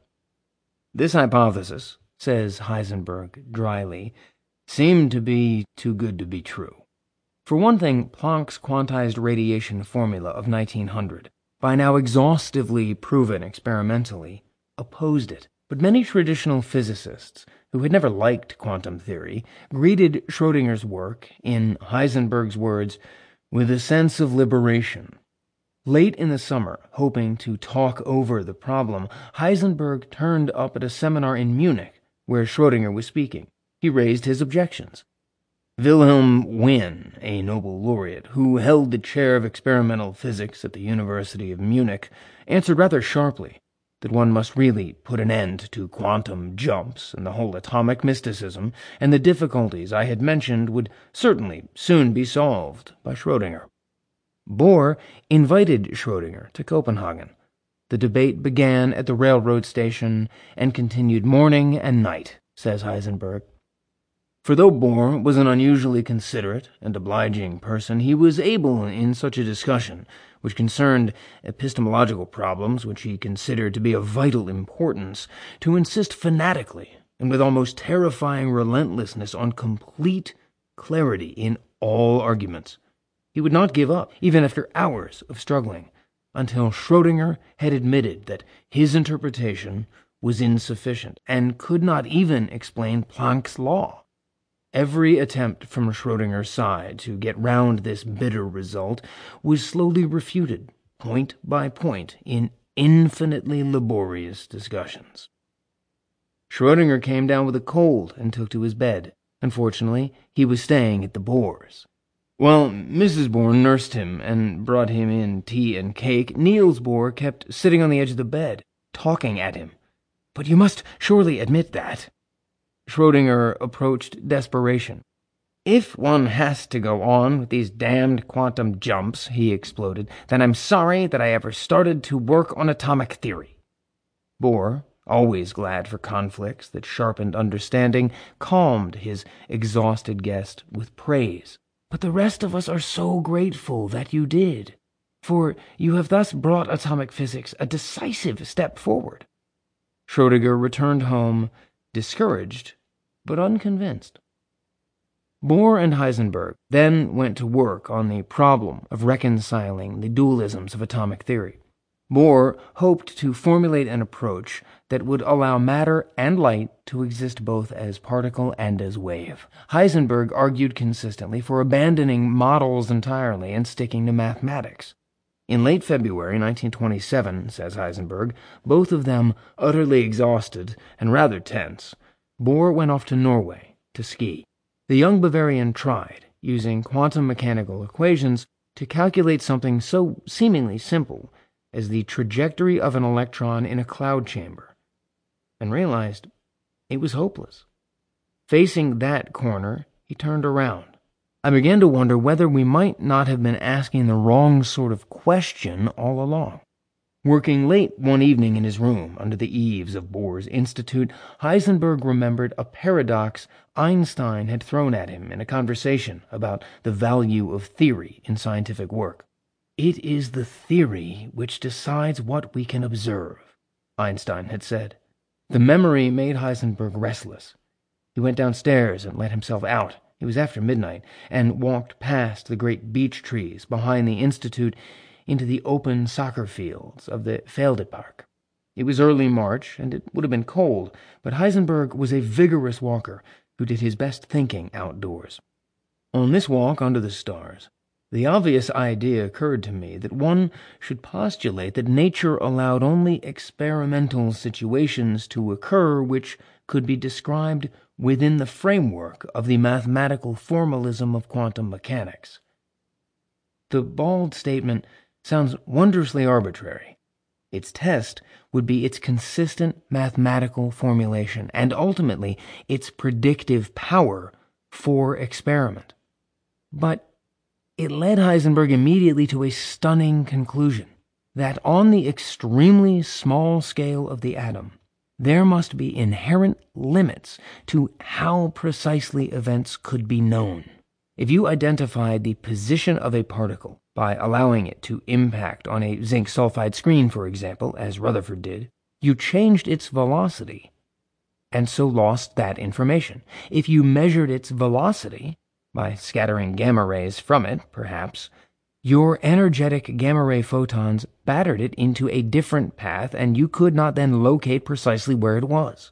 This hypothesis, says Heisenberg dryly, seemed to be too good to be true. For one thing, Planck's quantized radiation formula of 1900, by now exhaustively proven experimentally, opposed it. But many traditional physicists, who had never liked quantum theory, greeted Schrödinger's work, in Heisenberg's words, with a sense of liberation. Late in the summer, hoping to talk over the problem, Heisenberg turned up at a seminar in Munich, where Schrödinger was speaking. He raised his objections. Wilhelm Wien, a Nobel laureate, who held the chair of experimental physics at the University of Munich, answered rather sharply that one must really put an end to quantum jumps and the whole atomic mysticism, and the difficulties I had mentioned would certainly soon be solved by Schrödinger. Bohr invited Schrödinger to Copenhagen. The debate began at the railroad station and continued morning and night, says Heisenberg. For though Bohr was an unusually considerate and obliging person, he was able, in such a discussion, which concerned epistemological problems which he considered to be of vital importance, to insist fanatically and with almost terrifying relentlessness on complete clarity in all arguments. He would not give up, even after hours of struggling, until Schrödinger had admitted that his interpretation was insufficient and could not even explain Planck's law. Every attempt from Schrödinger's side to get round this bitter result was slowly refuted, point by point, in infinitely laborious discussions. Schrödinger came down with a cold and took to his bed. Unfortunately, he was staying at the Bohrs. While Mrs. Bohr nursed him and brought him in tea and cake, Niels Bohr kept sitting on the edge of the bed, talking at him. "But you must surely admit that." Schrödinger approached desperation. "If one has to go on with these damned quantum jumps," he exploded, "then I'm sorry that I ever started to work on atomic theory." Bohr, always glad for conflicts that sharpened understanding, calmed his exhausted guest with praise. "But the rest of us are so grateful that you did, for you have thus brought atomic physics a decisive step forward." Schrödinger returned home, discouraged but unconvinced. Bohr and Heisenberg then went to work on the problem of reconciling the dualisms of atomic theory. Bohr hoped to formulate an approach that would allow matter and light to exist both as particle and as wave. Heisenberg argued consistently for abandoning models entirely and sticking to mathematics. In late February 1927, says Heisenberg, both of them utterly exhausted and rather tense, Bohr went off to Norway to ski. The young Bavarian tried, using quantum mechanical equations, to calculate something so seemingly simple as the trajectory of an electron in a cloud chamber, and realized it was hopeless. Facing that corner, he turned around. I began to wonder whether we might not have been asking the wrong sort of question all along. Working late one evening in his room under the eaves of Bohr's Institute, Heisenberg remembered a paradox Einstein had thrown at him in a conversation about the value of theory in scientific work. "It is the theory which decides what we can observe," Einstein had said. The memory made Heisenberg restless. He went downstairs and let himself out. It was after midnight, and walked past the great beech trees behind the Institute into the open soccer fields of the Feldepark. It was early March, and it would have been cold, but Heisenberg was a vigorous walker who did his best thinking outdoors. On this walk under the stars, the obvious idea occurred to me that one should postulate that nature allowed only experimental situations to occur which could be described within the framework of the mathematical formalism of quantum mechanics. The bald statement sounds wondrously arbitrary. Its test would be its consistent mathematical formulation and ultimately its predictive power for experiment. But it led Heisenberg immediately to a stunning conclusion, that on the extremely small scale of the atom, there must be inherent limits to how precisely events could be known. If you identified the position of a particle by allowing it to impact on a zinc sulfide screen, for example, as Rutherford did, you changed its velocity and so lost that information. If you measured its velocity, by scattering gamma rays from it, perhaps, your energetic gamma-ray photons battered it into a different path, and you could not then locate precisely where it was.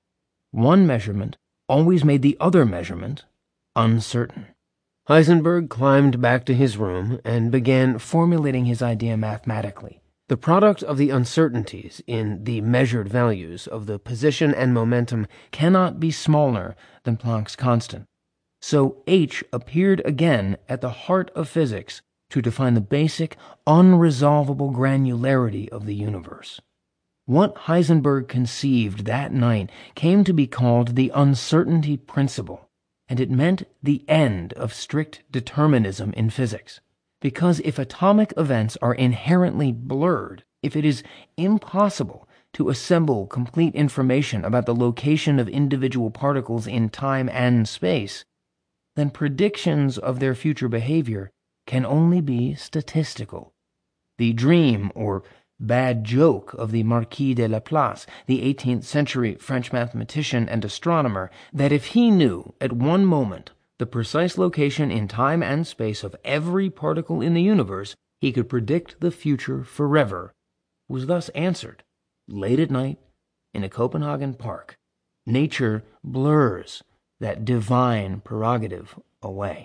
One measurement always made the other measurement uncertain. Heisenberg climbed back to his room and began formulating his idea mathematically. The product of the uncertainties in the measured values of the position and momentum cannot be smaller than Planck's constant. So H appeared again at the heart of physics to define the basic, unresolvable granularity of the universe. What Heisenberg conceived that night came to be called the uncertainty principle, and it meant the end of strict determinism in physics. Because if atomic events are inherently blurred, if it is impossible to assemble complete information about the location of individual particles in time and space, then predictions of their future behavior can only be statistical. The dream or bad joke of the Marquis de Laplace, the 18th century French mathematician and astronomer, that if he knew at one moment the precise location in time and space of every particle in the universe, he could predict the future forever, was thus answered late at night in a Copenhagen park. Nature blurs that divine prerogative away.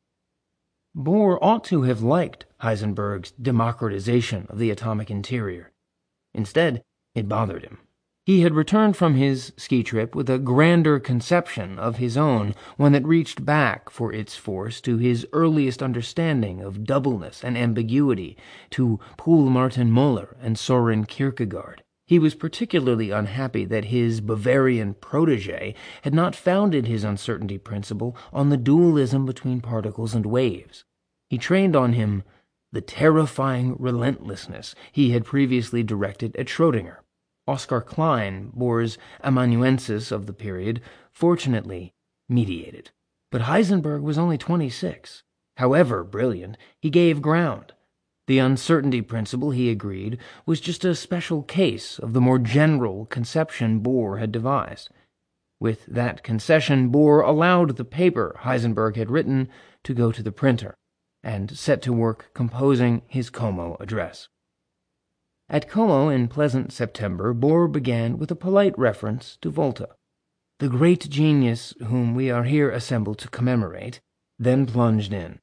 Bohr ought to have liked Heisenberg's democratization of the atomic interior. Instead, it bothered him. He had returned from his ski trip with a grander conception of his own, one that reached back for its force to his earliest understanding of doubleness and ambiguity, to Paul Martin Moller and Soren Kierkegaard. He was particularly unhappy that his Bavarian protege had not founded his uncertainty principle on the dualism between particles and waves. He trained on him the terrifying relentlessness he had previously directed at Schrödinger. Oskar Klein, Bohr's amanuensis of the period, fortunately mediated. But Heisenberg was only 26. However brilliant, he gave ground. The uncertainty principle, he agreed, was just a special case of the more general conception Bohr had devised. With that concession, Bohr allowed the paper Heisenberg had written to go to the printer, and set to work composing his Como address. At Como in pleasant September, Bohr began with a polite reference to Volta, the great genius whom we are here assembled to commemorate, then plunged in.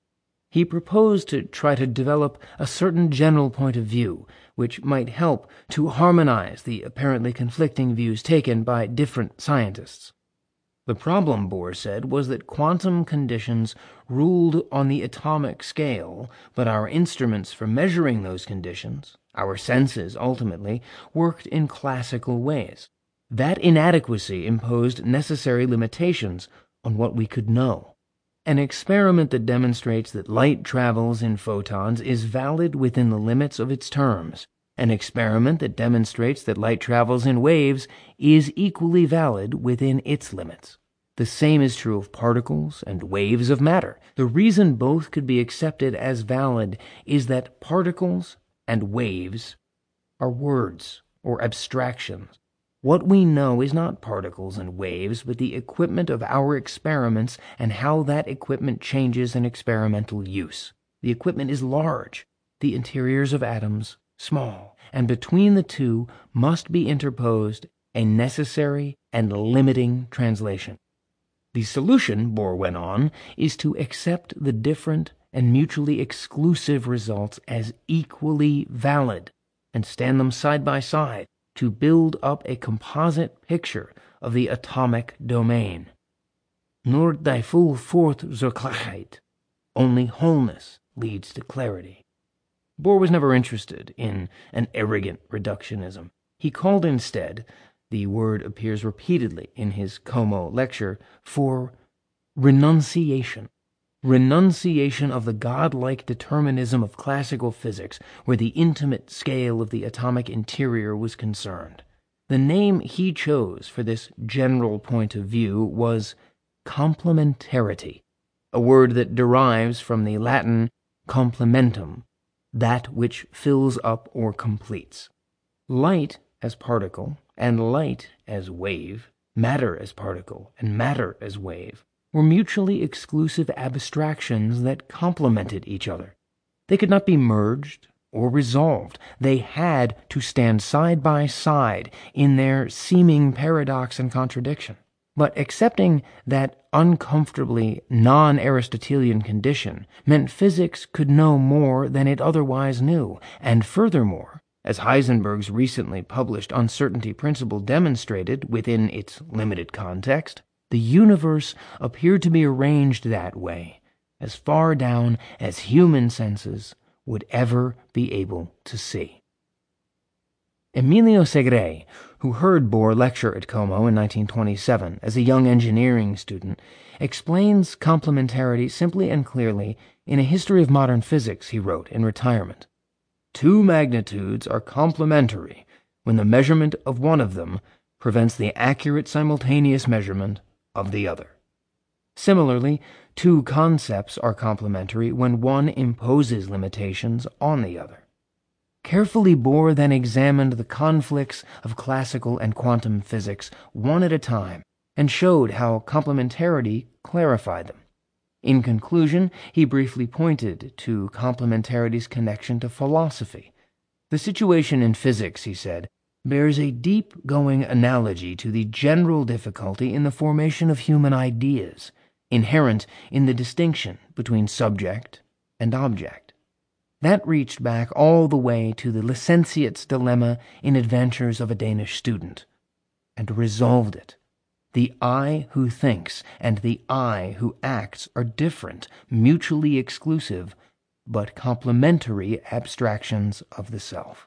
He proposed to try to develop a certain general point of view, which might help to harmonize the apparently conflicting views taken by different scientists. The problem, Bohr said, was that quantum conditions ruled on the atomic scale, but our instruments for measuring those conditions, our senses ultimately, worked in classical ways. That inadequacy imposed necessary limitations on what we could know. An experiment that demonstrates that light travels in photons is valid within the limits of its terms. An experiment that demonstrates that light travels in waves is equally valid within its limits. The same is true of particles and waves of matter. The reason both could be accepted as valid is that particles and waves are words or abstractions. What we know is not particles and waves, but the equipment of our experiments and how that equipment changes in experimental use. The equipment is large, the interiors of atoms small, and between the two must be interposed a necessary and limiting translation. The solution, Bohr went on, is to accept the different and mutually exclusive results as equally valid and stand them side by side to build up a composite picture of the atomic domain. Nur die voll Fort zur Klarheit. Only wholeness leads to clarity. Bohr was never interested in an arrogant reductionism. He called instead, the word appears repeatedly in his Como lecture, for renunciation. Renunciation of the godlike determinism of classical physics, where the intimate scale of the atomic interior was concerned. The name he chose for this general point of view was complementarity, a word that derives from the Latin complementum, that which fills up or completes. Light as particle and light as wave, matter as particle and matter as wave, were mutually exclusive abstractions that complemented each other. They could not be merged or resolved. They had to stand side by side in their seeming paradox and contradiction. But accepting that uncomfortably non-Aristotelian condition meant physics could know more than it otherwise knew, and furthermore, as Heisenberg's recently published uncertainty principle demonstrated within its limited context, the universe appeared to be arranged that way, as far down as human senses would ever be able to see. Emilio Segre, who heard Bohr lecture at Como in 1927 as a young engineering student, explains complementarity simply and clearly in A History of Modern Physics he wrote in retirement. Two magnitudes are complementary when the measurement of one of them prevents the accurate simultaneous measurement of the other. Similarly, two concepts are complementary when one imposes limitations on the other. Carefully, Bohr then examined the conflicts of classical and quantum physics one at a time and showed how complementarity clarified them. In conclusion, he briefly pointed to complementarity's connection to philosophy. The situation in physics, he said, bears a deep-going analogy to the general difficulty in the formation of human ideas, inherent in the distinction between subject and object. That reached back all the way to the licentiate's dilemma in Adventures of a Danish Student, and resolved it. The I who thinks and the I who acts are different, mutually exclusive, but complementary abstractions of the self.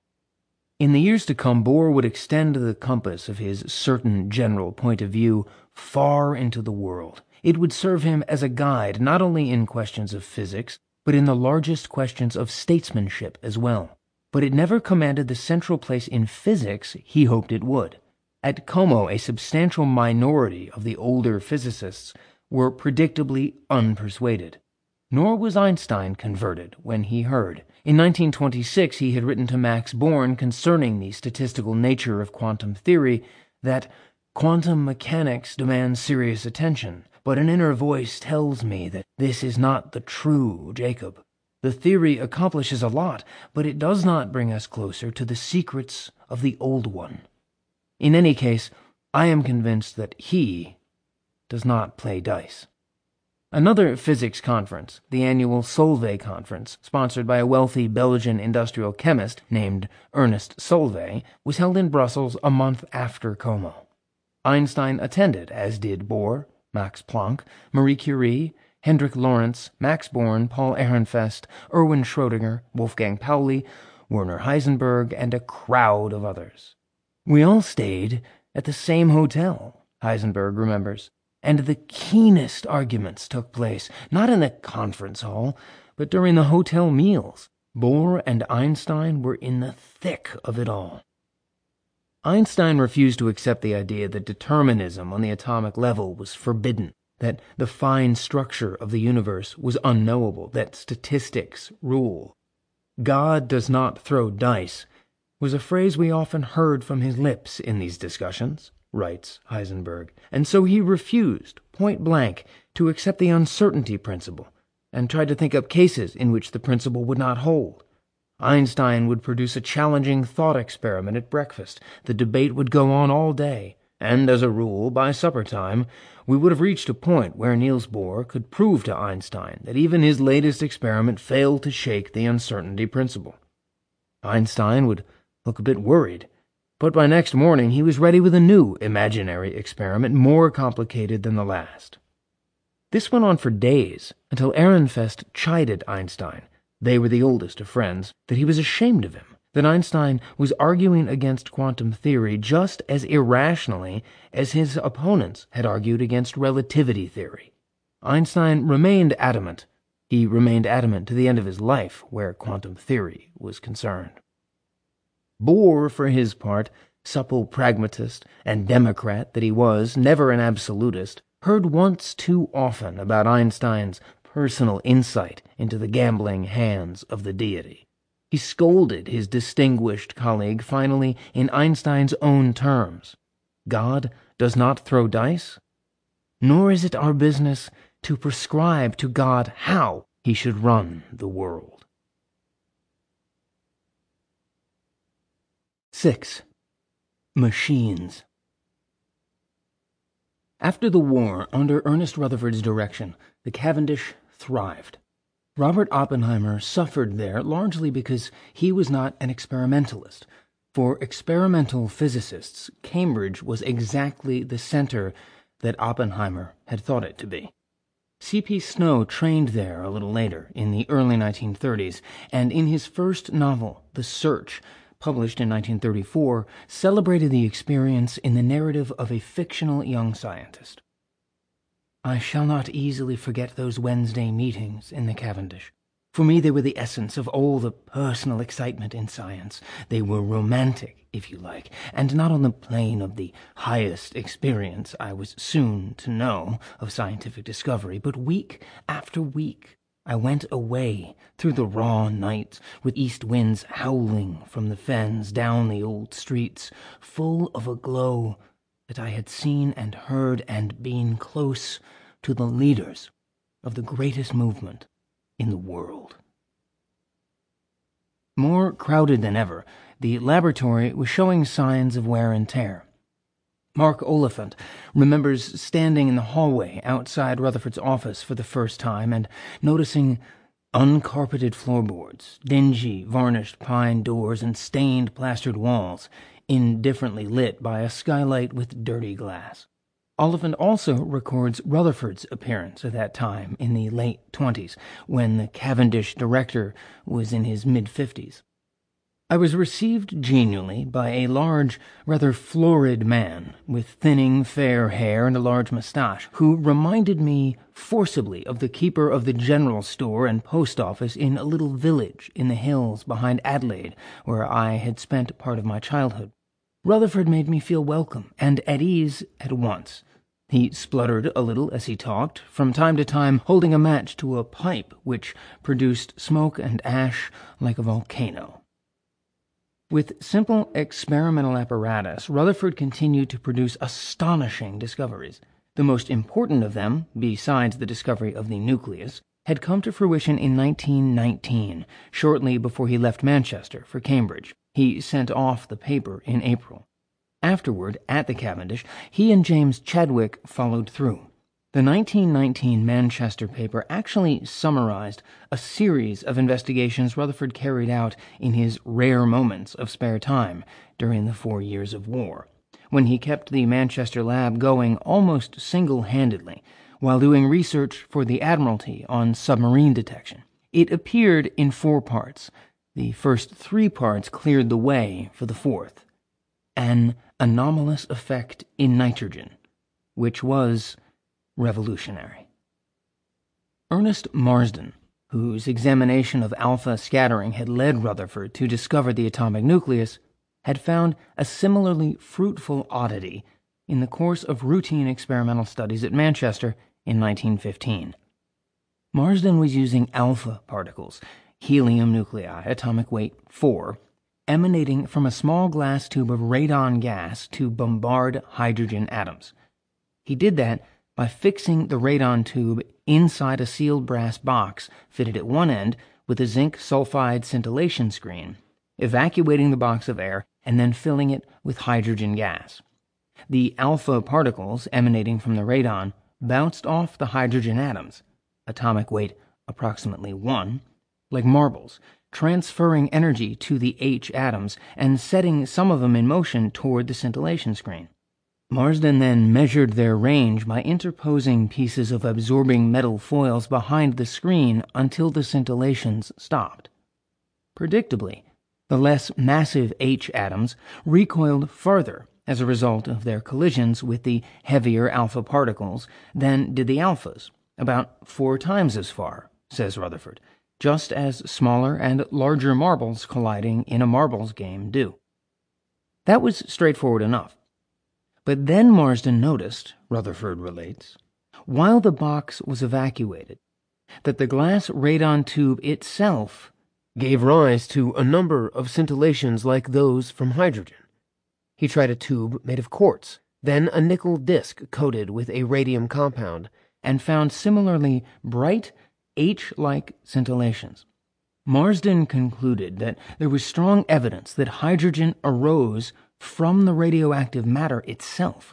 In the years to come, Bohr would extend the compass of his certain general point of view far into the world. It would serve him as a guide not only in questions of physics, but in the largest questions of statesmanship as well. But it never commanded the central place in physics he hoped it would. At Como, a substantial minority of the older physicists were predictably unpersuaded. Nor was Einstein converted when he heard. In 1926, he had written to Max Born concerning the statistical nature of quantum theory that quantum mechanics demands serious attention, but an inner voice tells me that this is not the true Jacob. The theory accomplishes a lot, but it does not bring us closer to the secrets of the old one. In any case, I am convinced that he does not play dice. Another physics conference, the annual Solvay Conference, sponsored by a wealthy Belgian industrial chemist named Ernest Solvay, was held in Brussels a month after Como. Einstein attended, as did Bohr, Max Planck, Marie Curie, Hendrik Lorentz, Max Born, Paul Ehrenfest, Erwin Schrödinger, Wolfgang Pauli, Werner Heisenberg, and a crowd of others. "We all stayed at the same hotel," Heisenberg remembers, "and the keenest arguments took place, not in the conference hall, but during the hotel meals. Bohr and Einstein were in the thick of it all." Einstein refused to accept the idea that determinism on the atomic level was forbidden, that the fine structure of the universe was unknowable, that statistics rule. "God does not throw dice" was a phrase we often heard from his lips in these discussions, writes Heisenberg, and so he refused, point blank, to accept the uncertainty principle, and tried to think up cases in which the principle would not hold. Einstein would produce a challenging thought experiment at breakfast. The debate would go on all day, and as a rule, by supper time, we would have reached a point where Niels Bohr could prove to Einstein that even his latest experiment failed to shake the uncertainty principle. Einstein would look a bit worried, but by next morning he was ready with a new imaginary experiment more complicated than the last. This went on for days, until Ehrenfest chided Einstein, they were the oldest of friends, that he was ashamed of him, that Einstein was arguing against quantum theory just as irrationally as his opponents had argued against relativity theory. Einstein remained adamant. He remained adamant to the end of his life where quantum theory was concerned. Bohr, for his part, supple pragmatist and democrat that he was, never an absolutist, heard once too often about Einstein's personal insight into the gambling hands of the deity. He scolded his distinguished colleague finally in Einstein's own terms. "God does not throw dice, nor is it our business to prescribe to God how he should run the world." 6. Machines. After the war, under Ernest Rutherford's direction, the Cavendish thrived. Robert Oppenheimer suffered there largely because he was not an experimentalist. For experimental physicists, Cambridge was exactly the center that Oppenheimer had thought it to be. C.P. Snow trained there a little later, in the early 1930s, and in his first novel, The Search, published in 1934, celebrated the experience in the narrative of a fictional young scientist. "I shall not easily forget those Wednesday meetings in the Cavendish. For me they were the essence of all the personal excitement in science. They were romantic, if you like, and not on the plane of the highest experience I was soon to know of scientific discovery, but week after week I went away through the raw night, with east winds howling from the fens down the old streets, full of a glow that I had seen and heard and been close to the leaders of the greatest movement in the world." More crowded than ever, the laboratory was showing signs of wear and tear. Mark Oliphant remembers standing in the hallway outside Rutherford's office for the first time and noticing uncarpeted floorboards, dingy, varnished pine doors, and stained plastered walls, indifferently lit by a skylight with dirty glass. Oliphant also records Rutherford's appearance at that time in the late 20s, when the Cavendish director was in his mid-50s. "I was received genially by a large, rather florid man with thinning, fair hair and a large moustache, who reminded me forcibly of the keeper of the general store and post office in a little village in the hills behind Adelaide, where I had spent part of my childhood. Rutherford made me feel welcome and at ease at once. He spluttered a little as he talked, from time to time holding a match to a pipe which produced smoke and ash like a volcano. With simple experimental apparatus, Rutherford continued to produce astonishing discoveries. The most important of them, besides the discovery of the nucleus, had come to fruition in 1919, shortly before he left Manchester for Cambridge. He sent off the paper in April. Afterward, at the Cavendish, he and James Chadwick followed through. The 1919 Manchester paper actually summarized a series of investigations Rutherford carried out in his rare moments of spare time during the 4 years of war, when he kept the Manchester lab going almost single-handedly while doing research for the Admiralty on submarine detection. It appeared in 4 parts. The first 3 parts cleared the way for the 4th. An anomalous effect in nitrogen, which was revolutionary. Ernest Marsden, whose examination of alpha scattering had led Rutherford to discover the atomic nucleus, had found a similarly fruitful oddity in the course of routine experimental studies at Manchester in 1915. Marsden was using alpha particles, helium nuclei, atomic weight 4, emanating from a small glass tube of radon gas to bombard hydrogen atoms. He did that by fixing the radon tube inside a sealed brass box fitted at one end with a zinc sulfide scintillation screen, evacuating the box of air and then filling it with hydrogen gas. The alpha particles emanating from the radon bounced off the hydrogen atoms, atomic weight approximately 1, like marbles, transferring energy to the H atoms and setting some of them in motion toward the scintillation screen. Marsden then measured their range by interposing pieces of absorbing metal foils behind the screen until the scintillations stopped. Predictably, the less massive H atoms recoiled farther as a result of their collisions with the heavier alpha particles than did the alphas, about 4 times as far, says Rutherford, just as smaller and larger marbles colliding in a marbles game do. That was straightforward enough. But then Marsden noticed, Rutherford relates, while the box was evacuated, that the glass radon tube itself gave rise to a number of scintillations like those from hydrogen. He tried a tube made of quartz, then a nickel disc coated with a radium compound, and found similarly bright H-like scintillations. Marsden concluded that there was strong evidence that hydrogen arose from the radioactive matter itself.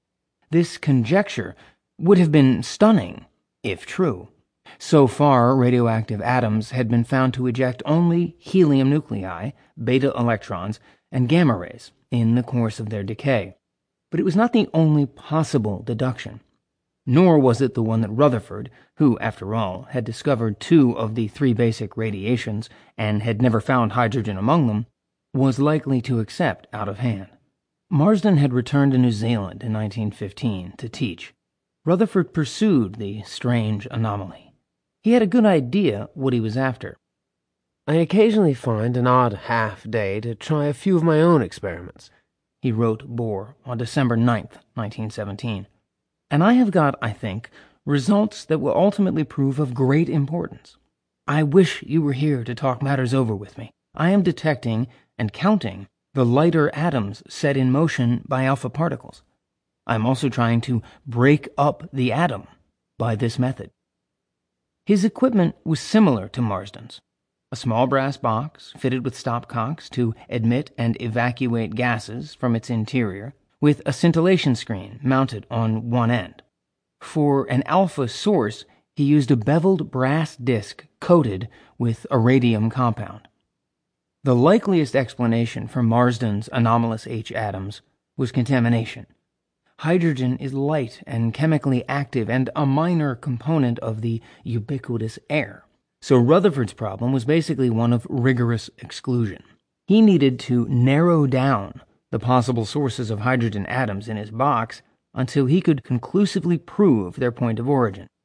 This conjecture would have been stunning, if true. So far, radioactive atoms had been found to eject only helium nuclei, beta electrons, and gamma rays in the course of their decay. But it was not the only possible deduction. Nor was it the one that Rutherford, who, after all, had discovered 2 of the 3 basic radiations and had never found hydrogen among them, was likely to accept out of hand. Marsden had returned to New Zealand in 1915 to teach. Rutherford pursued the strange anomaly. He had a good idea what he was after. "I occasionally find an odd half-day to try a few of my own experiments," he wrote Bohr on December 9, 1917. "And I have got, I think, results that will ultimately prove of great importance. I wish you were here to talk matters over with me. I am detecting and counting the lighter atoms set in motion by alpha particles. I am also trying to break up the atom by this method." His equipment was similar to Marsden's. A small brass box fitted with stopcocks to admit and evacuate gases from its interior, with a scintillation screen mounted on one end. For an alpha source, he used a beveled brass disc coated with a radium compound. The likeliest explanation for Marsden's anomalous H atoms was contamination. Hydrogen is light and chemically active and a minor component of the ubiquitous air. So Rutherford's problem was basically one of rigorous exclusion. He needed to narrow down the possible sources of hydrogen atoms in his box until he could conclusively prove their point of origin.